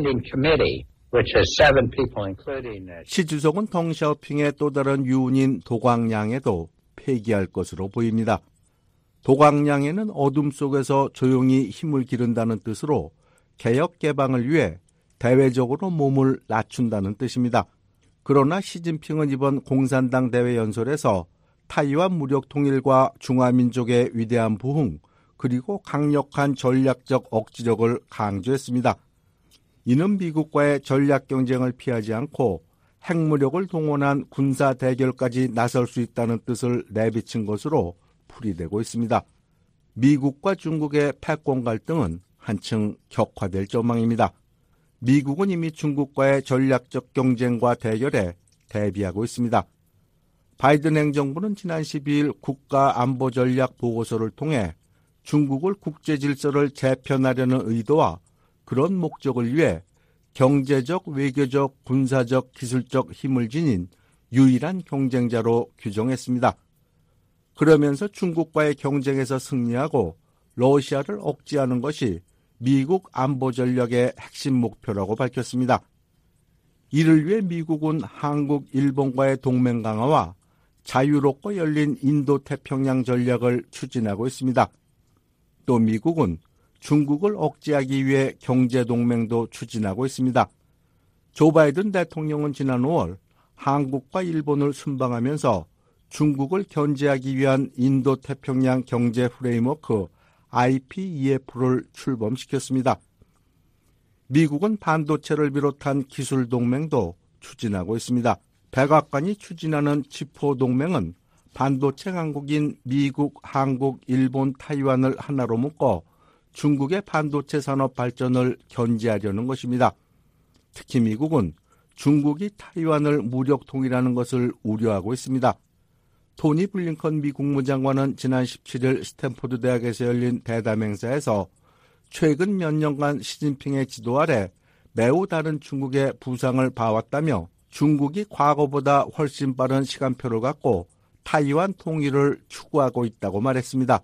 Speaker 22: 시 주석은 덩샤오핑의 또 다른 유운인 도광량에도 폐기할 것으로 보입니다. 도광량에는 어둠 속에서 조용히 힘을 기른다는 뜻으로 개혁 개방을 위해 대외적으로 몸을 낮춘다는 뜻입니다. 그러나 시진핑은 이번 공산당 대회 연설에서 타이완 무력 통일과 중화민족의 위대한 부흥, 그리고 강력한 전략적 억지력을 강조했습니다. 이는 미국과의 전략 경쟁을 피하지 않고 핵무력을 동원한 군사 대결까지 나설 수 있다는 뜻을 내비친 것으로 풀이되고 있습니다. 미국과 중국의 패권 갈등은 한층 격화될 전망입니다. 미국은 이미 중국과의 전략적 경쟁과 대결에 대비하고 있습니다. 바이든 행정부는 지난 십이일 국가안보전략 보고서를 통해 중국을 국제질서를 재편하려는 의도와 그런 목적을 위해 경제적, 외교적, 군사적, 기술적 힘을 지닌 유일한 경쟁자로 규정했습니다. 그러면서 중국과의 경쟁에서 승리하고 러시아를 억제하는 것이 미국 안보 전략의 핵심 목표라고 밝혔습니다. 이를 위해 미국은 한국, 일본과의 동맹 강화와 자유롭고 열린 인도태평양 전략을 추진하고 있습니다. 또 미국은 중국을 억제하기 위해 경제동맹도 추진하고 있습니다. 조 바이든 대통령은 지난 오월 한국과 일본을 순방하면서 중국을 견제하기 위한 인도태평양 경제 프레임워크 아이피이에프를 출범시켰습니다. 미국은 반도체를 비롯한 기술 동맹도 추진하고 있습니다. 백악관이 추진하는 지포 동맹은 반도체 강국인 미국, 한국, 일본, 타이완을 하나로 묶어 중국의 반도체 산업 발전을 견제하려는 것입니다. 특히 미국은 중국이 타이완을 무력 통일하는 것을 우려하고 있습니다. 토니 블링컨 미 국무장관은 지난 십칠일 스탠포드 대학에서 열린 대담 행사에서 최근 몇 년간 시진핑의 지도 아래 매우 다른 중국의 부상을 봐왔다며 중국이 과거보다 훨씬 빠른 시간표를 갖고 타이완 통일을 추구하고 있다고 말했습니다.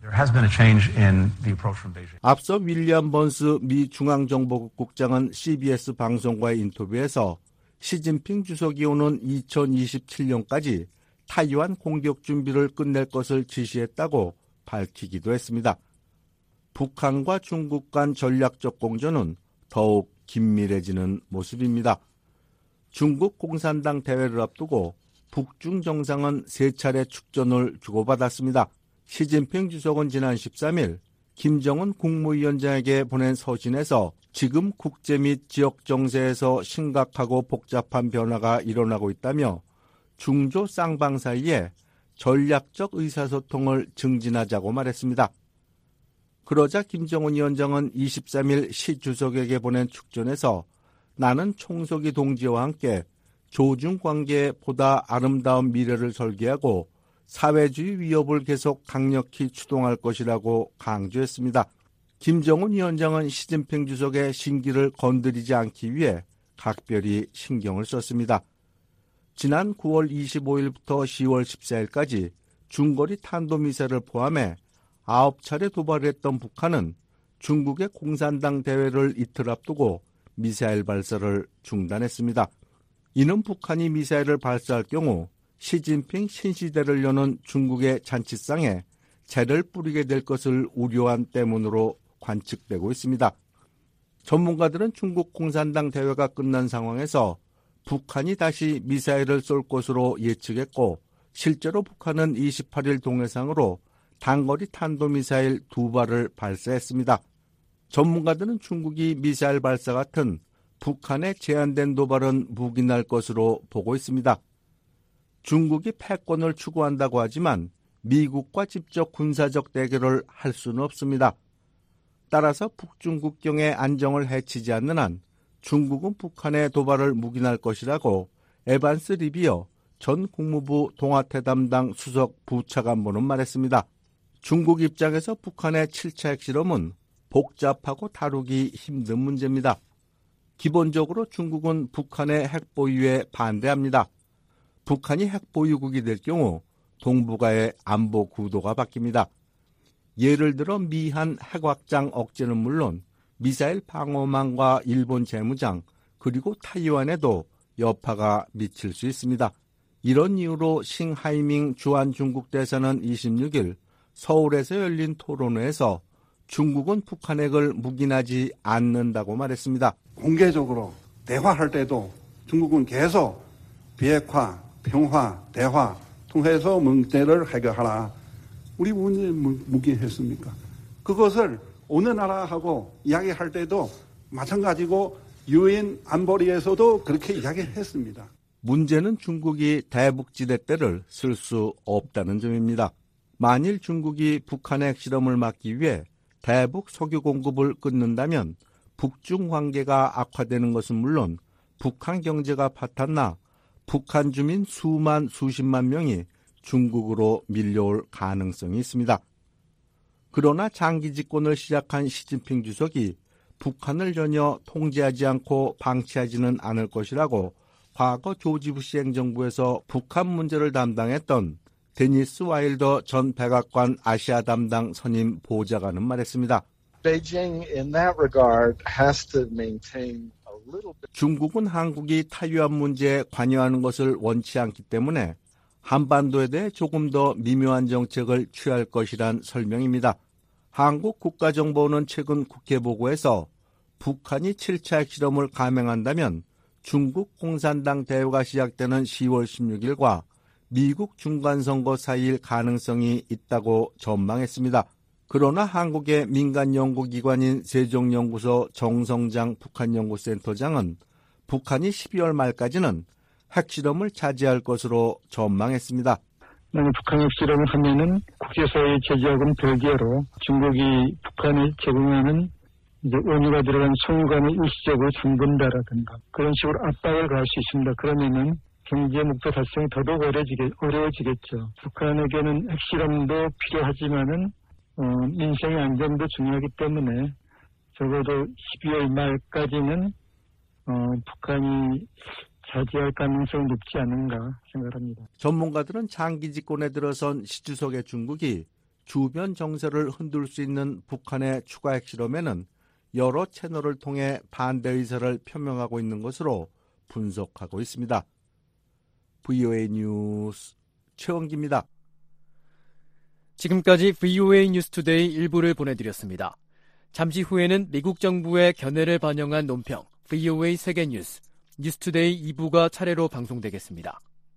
Speaker 22: 앞서 윌리엄 번스 미 중앙정보국 국장은 씨비에스 방송과의 인터뷰에서 시진핑 주석이 오는 이천이십칠년까지 타이완 공격 준비를 끝낼 것을 지시했다고 밝히기도 했습니다. 북한과 중국 간 전략적 공조는 더욱 긴밀해지는 모습입니다. 중국 공산당 대회를 앞두고 북중 정상은 세 차례 축전을 주고받았습니다. 시진핑 주석은 지난 십삼일 김정은 국무위원장에게 보낸 서신에서 지금 국제 및 지역 정세에서 심각하고 복잡한 변화가 일어나고 있다며 중조 쌍방 사이에 전략적 의사소통을 증진하자고 말했습니다. 그러자 김정은 위원장은 이십삼일 시 주석에게 보낸 축전에서 나는 총석이 동지와 함께 조중 관계에 보다 아름다운 미래를 설계하고 사회주의 위협을 계속 강력히 추동할 것이라고 강조했습니다. 김정은 위원장은 시진핑 주석의 신기를 건드리지 않기 위해 각별히 신경을 썼습니다. 지난 구월 이십오일부터 시월 십사일까지 중거리 탄도미사일을 포함해 아홉 차례 도발을 했던 북한은 중국의 공산당 대회를 이틀 앞두고 미사일 발사를 중단했습니다. 이는 북한이 미사일을 발사할 경우 시진핑 신시대를 여는 중국의 잔치상에 재를 뿌리게 될 것을 우려한 때문으로 관측되고 있습니다. 전문가들은 중국 공산당 대회가 끝난 상황에서 북한이 다시 미사일을 쏠 것으로 예측했고 실제로 북한은 이십팔 일 동해상으로 단거리 탄도미사일 두 발을 발사했습니다. 전문가들은 중국이 미사일 발사 같은 북한의 제한된 도발은 묵인할 것으로 보고 있습니다. 중국이 패권을 추구한다고 하지만 미국과 직접 군사적 대결을 할 수는 없습니다. 따라서 북중 국경의 안정을 해치지 않는 한 중국은 북한의 도발을 묵인할 것이라고 에반스 리비어 전 국무부 동아태 담당 수석 부차관보는 말했습니다. 중국 입장에서 북한의 칠 차 핵실험은 복잡하고 다루기 힘든 문제입니다. 기본적으로 중국은 북한의 핵 보유에 반대합니다. 북한이 핵 보유국이 될 경우 동북아의 안보 구도가 바뀝니다. 예를 들어 미한 핵 확장 억제는 물론 미사일 방어망과 일본 재무장 그리고 타이완에도 여파가 미칠 수 있습니다. 이런 이유로 싱하이밍 주한 중국 대사는 이십육 일 서울에서 열린 토론회에서 중국은 북한 핵을 묵인하지 않는다고 말했습니다.
Speaker 2: 공개적으로 대화할 때도 중국은 계속 비핵화, 평화, 대화 통해서 문제를 해결하라. 우리 문제 묵인했습니까? 그것을 어느 나라하고 이야기할 때도 마찬가지고 유엔 안보리에서도 그렇게 이야기했습니다.
Speaker 22: 문제는 중국이 대북지대대를 쓸 수 없다는 점입니다. 만일 중국이 북한의 핵실험을 막기 위해 대북 석유 공급을 끊는다면 북중 관계가 악화되는 것은 물론 북한 경제가 파탄나 북한 주민 수만 수십만 명이 중국으로 밀려올 가능성이 있습니다. 그러나 장기 집권을 시작한 시진핑 주석이 북한을 전혀 통제하지 않고 방치하지는 않을 것이라고 과거 조지 부시 행정부에서 북한 문제를 담당했던 데니스 와일더 전 백악관 아시아 담당 선임 보좌관은 말했습니다.
Speaker 4: Beijing in that regard has to maintain a little bit.
Speaker 22: 중국은 한국이 타이완 문제에 관여하는 것을 원치 않기 때문에 한반도에 대해 조금 더 미묘한 정책을 취할 것이란 설명입니다. 한국 국가정보원은 최근 국회 보고에서 북한이 칠 차 핵실험을 감행한다면 중국 공산당 대회가 시작되는 시월 십육 일과 미국 중간선거 사이일 가능성이 있다고 전망했습니다. 그러나 한국의 민간 연구기관인 세종연구소 정성장 북한연구센터장은 북한이 십이월 말까지는 핵실험을 자제할 것으로 전망했습니다.
Speaker 23: 만약 북한 핵실험을 하면은 국제사회의 제재하고는 별개로 중국이 북한에 제공하는 이제 원유가 들어간 송유관을 일시적으로 잠근다라든가 그런 식으로 압박을 가할 수 있습니다. 그러면은 경제 목표 달성이 더더욱 어려지겠, 어려워지겠죠. 북한에게는 핵실험도 필요하지만은 어, 민생의 안정도 중요하기 때문에 적어도 십이월 말까지는 어, 북한이 자제할 가능성이 높지 않은가 생각합니다.
Speaker 22: 전문가들은 장기 집권에 들어선 시 주석의 중국이 주변 정세를 흔들 수 있는 북한의 추가 핵실험에는 여러 채널을 통해 반대 의사를 표명하고 있는 것으로 분석하고 있습니다. 브이오에이 뉴스 최원기입니다.
Speaker 5: 지금까지 브이오에이 뉴스투데이 일부를 보내드렸습니다. 잠시 후에는 미국 정부의 견해를 반영한 논평 브이오에이 세계뉴스 뉴스투데이 이 부가 차례로 방송되겠습니다.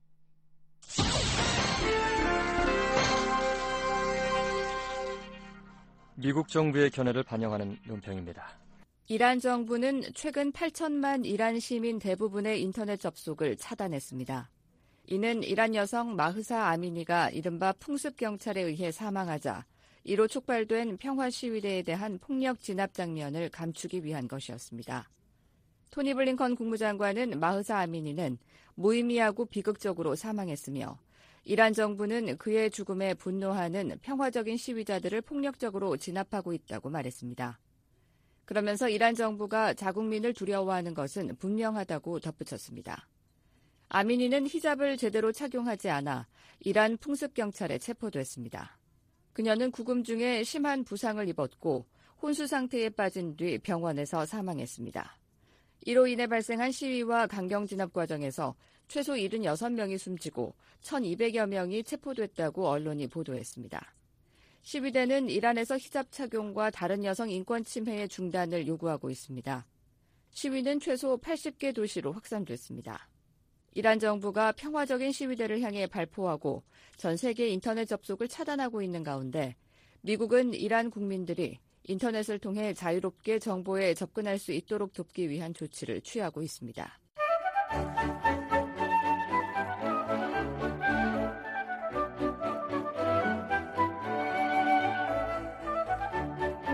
Speaker 5: 미국 정부의 견해를 반영하는 논평입니다.
Speaker 21: 이란 정부는 최근 팔천만 이란 시민 대부분의 인터넷 접속을 차단했습니다. 이는 이란 여성 마흐사 아미니가 이른바 풍습경찰에 의해 사망하자 이로 촉발된 평화 시위대에 대한 폭력 진압 장면을 감추기 위한 것이었습니다. 토니 블링컨 국무장관은 마흐사 아미니는 무의미하고 비극적으로 사망했으며 이란 정부는 그의 죽음에 분노하는 평화적인 시위자들을 폭력적으로 진압하고 있다고 말했습니다. 그러면서 이란 정부가 자국민을 두려워하는 것은 분명하다고 덧붙였습니다. 아미니는 히잡을 제대로 착용하지 않아 이란 풍습경찰에 체포됐습니다. 그녀는 구금 중에 심한 부상을 입었고 혼수 상태에 빠진 뒤 병원에서 사망했습니다. 이로 인해 발생한 시위와 강경 진압 과정에서 최소 칠십육 명이 숨지고 천이백여 명이 체포됐다고 언론이 보도했습니다. 시위대는 이란에서 히잡 착용과 다른 여성 인권 침해의 중단을 요구하고 있습니다. 시위는 최소 팔십 개 도시로 확산됐습니다. 이란 정부가 평화적인 시위대를 향해 발포하고 전 세계 인터넷 접속을 차단하고 있는 가운데 미국은 이란 국민들이 인터넷을 통해 자유롭게 정보에 접근할 수 있도록 돕기 위한 조치를 취하고 있습니다.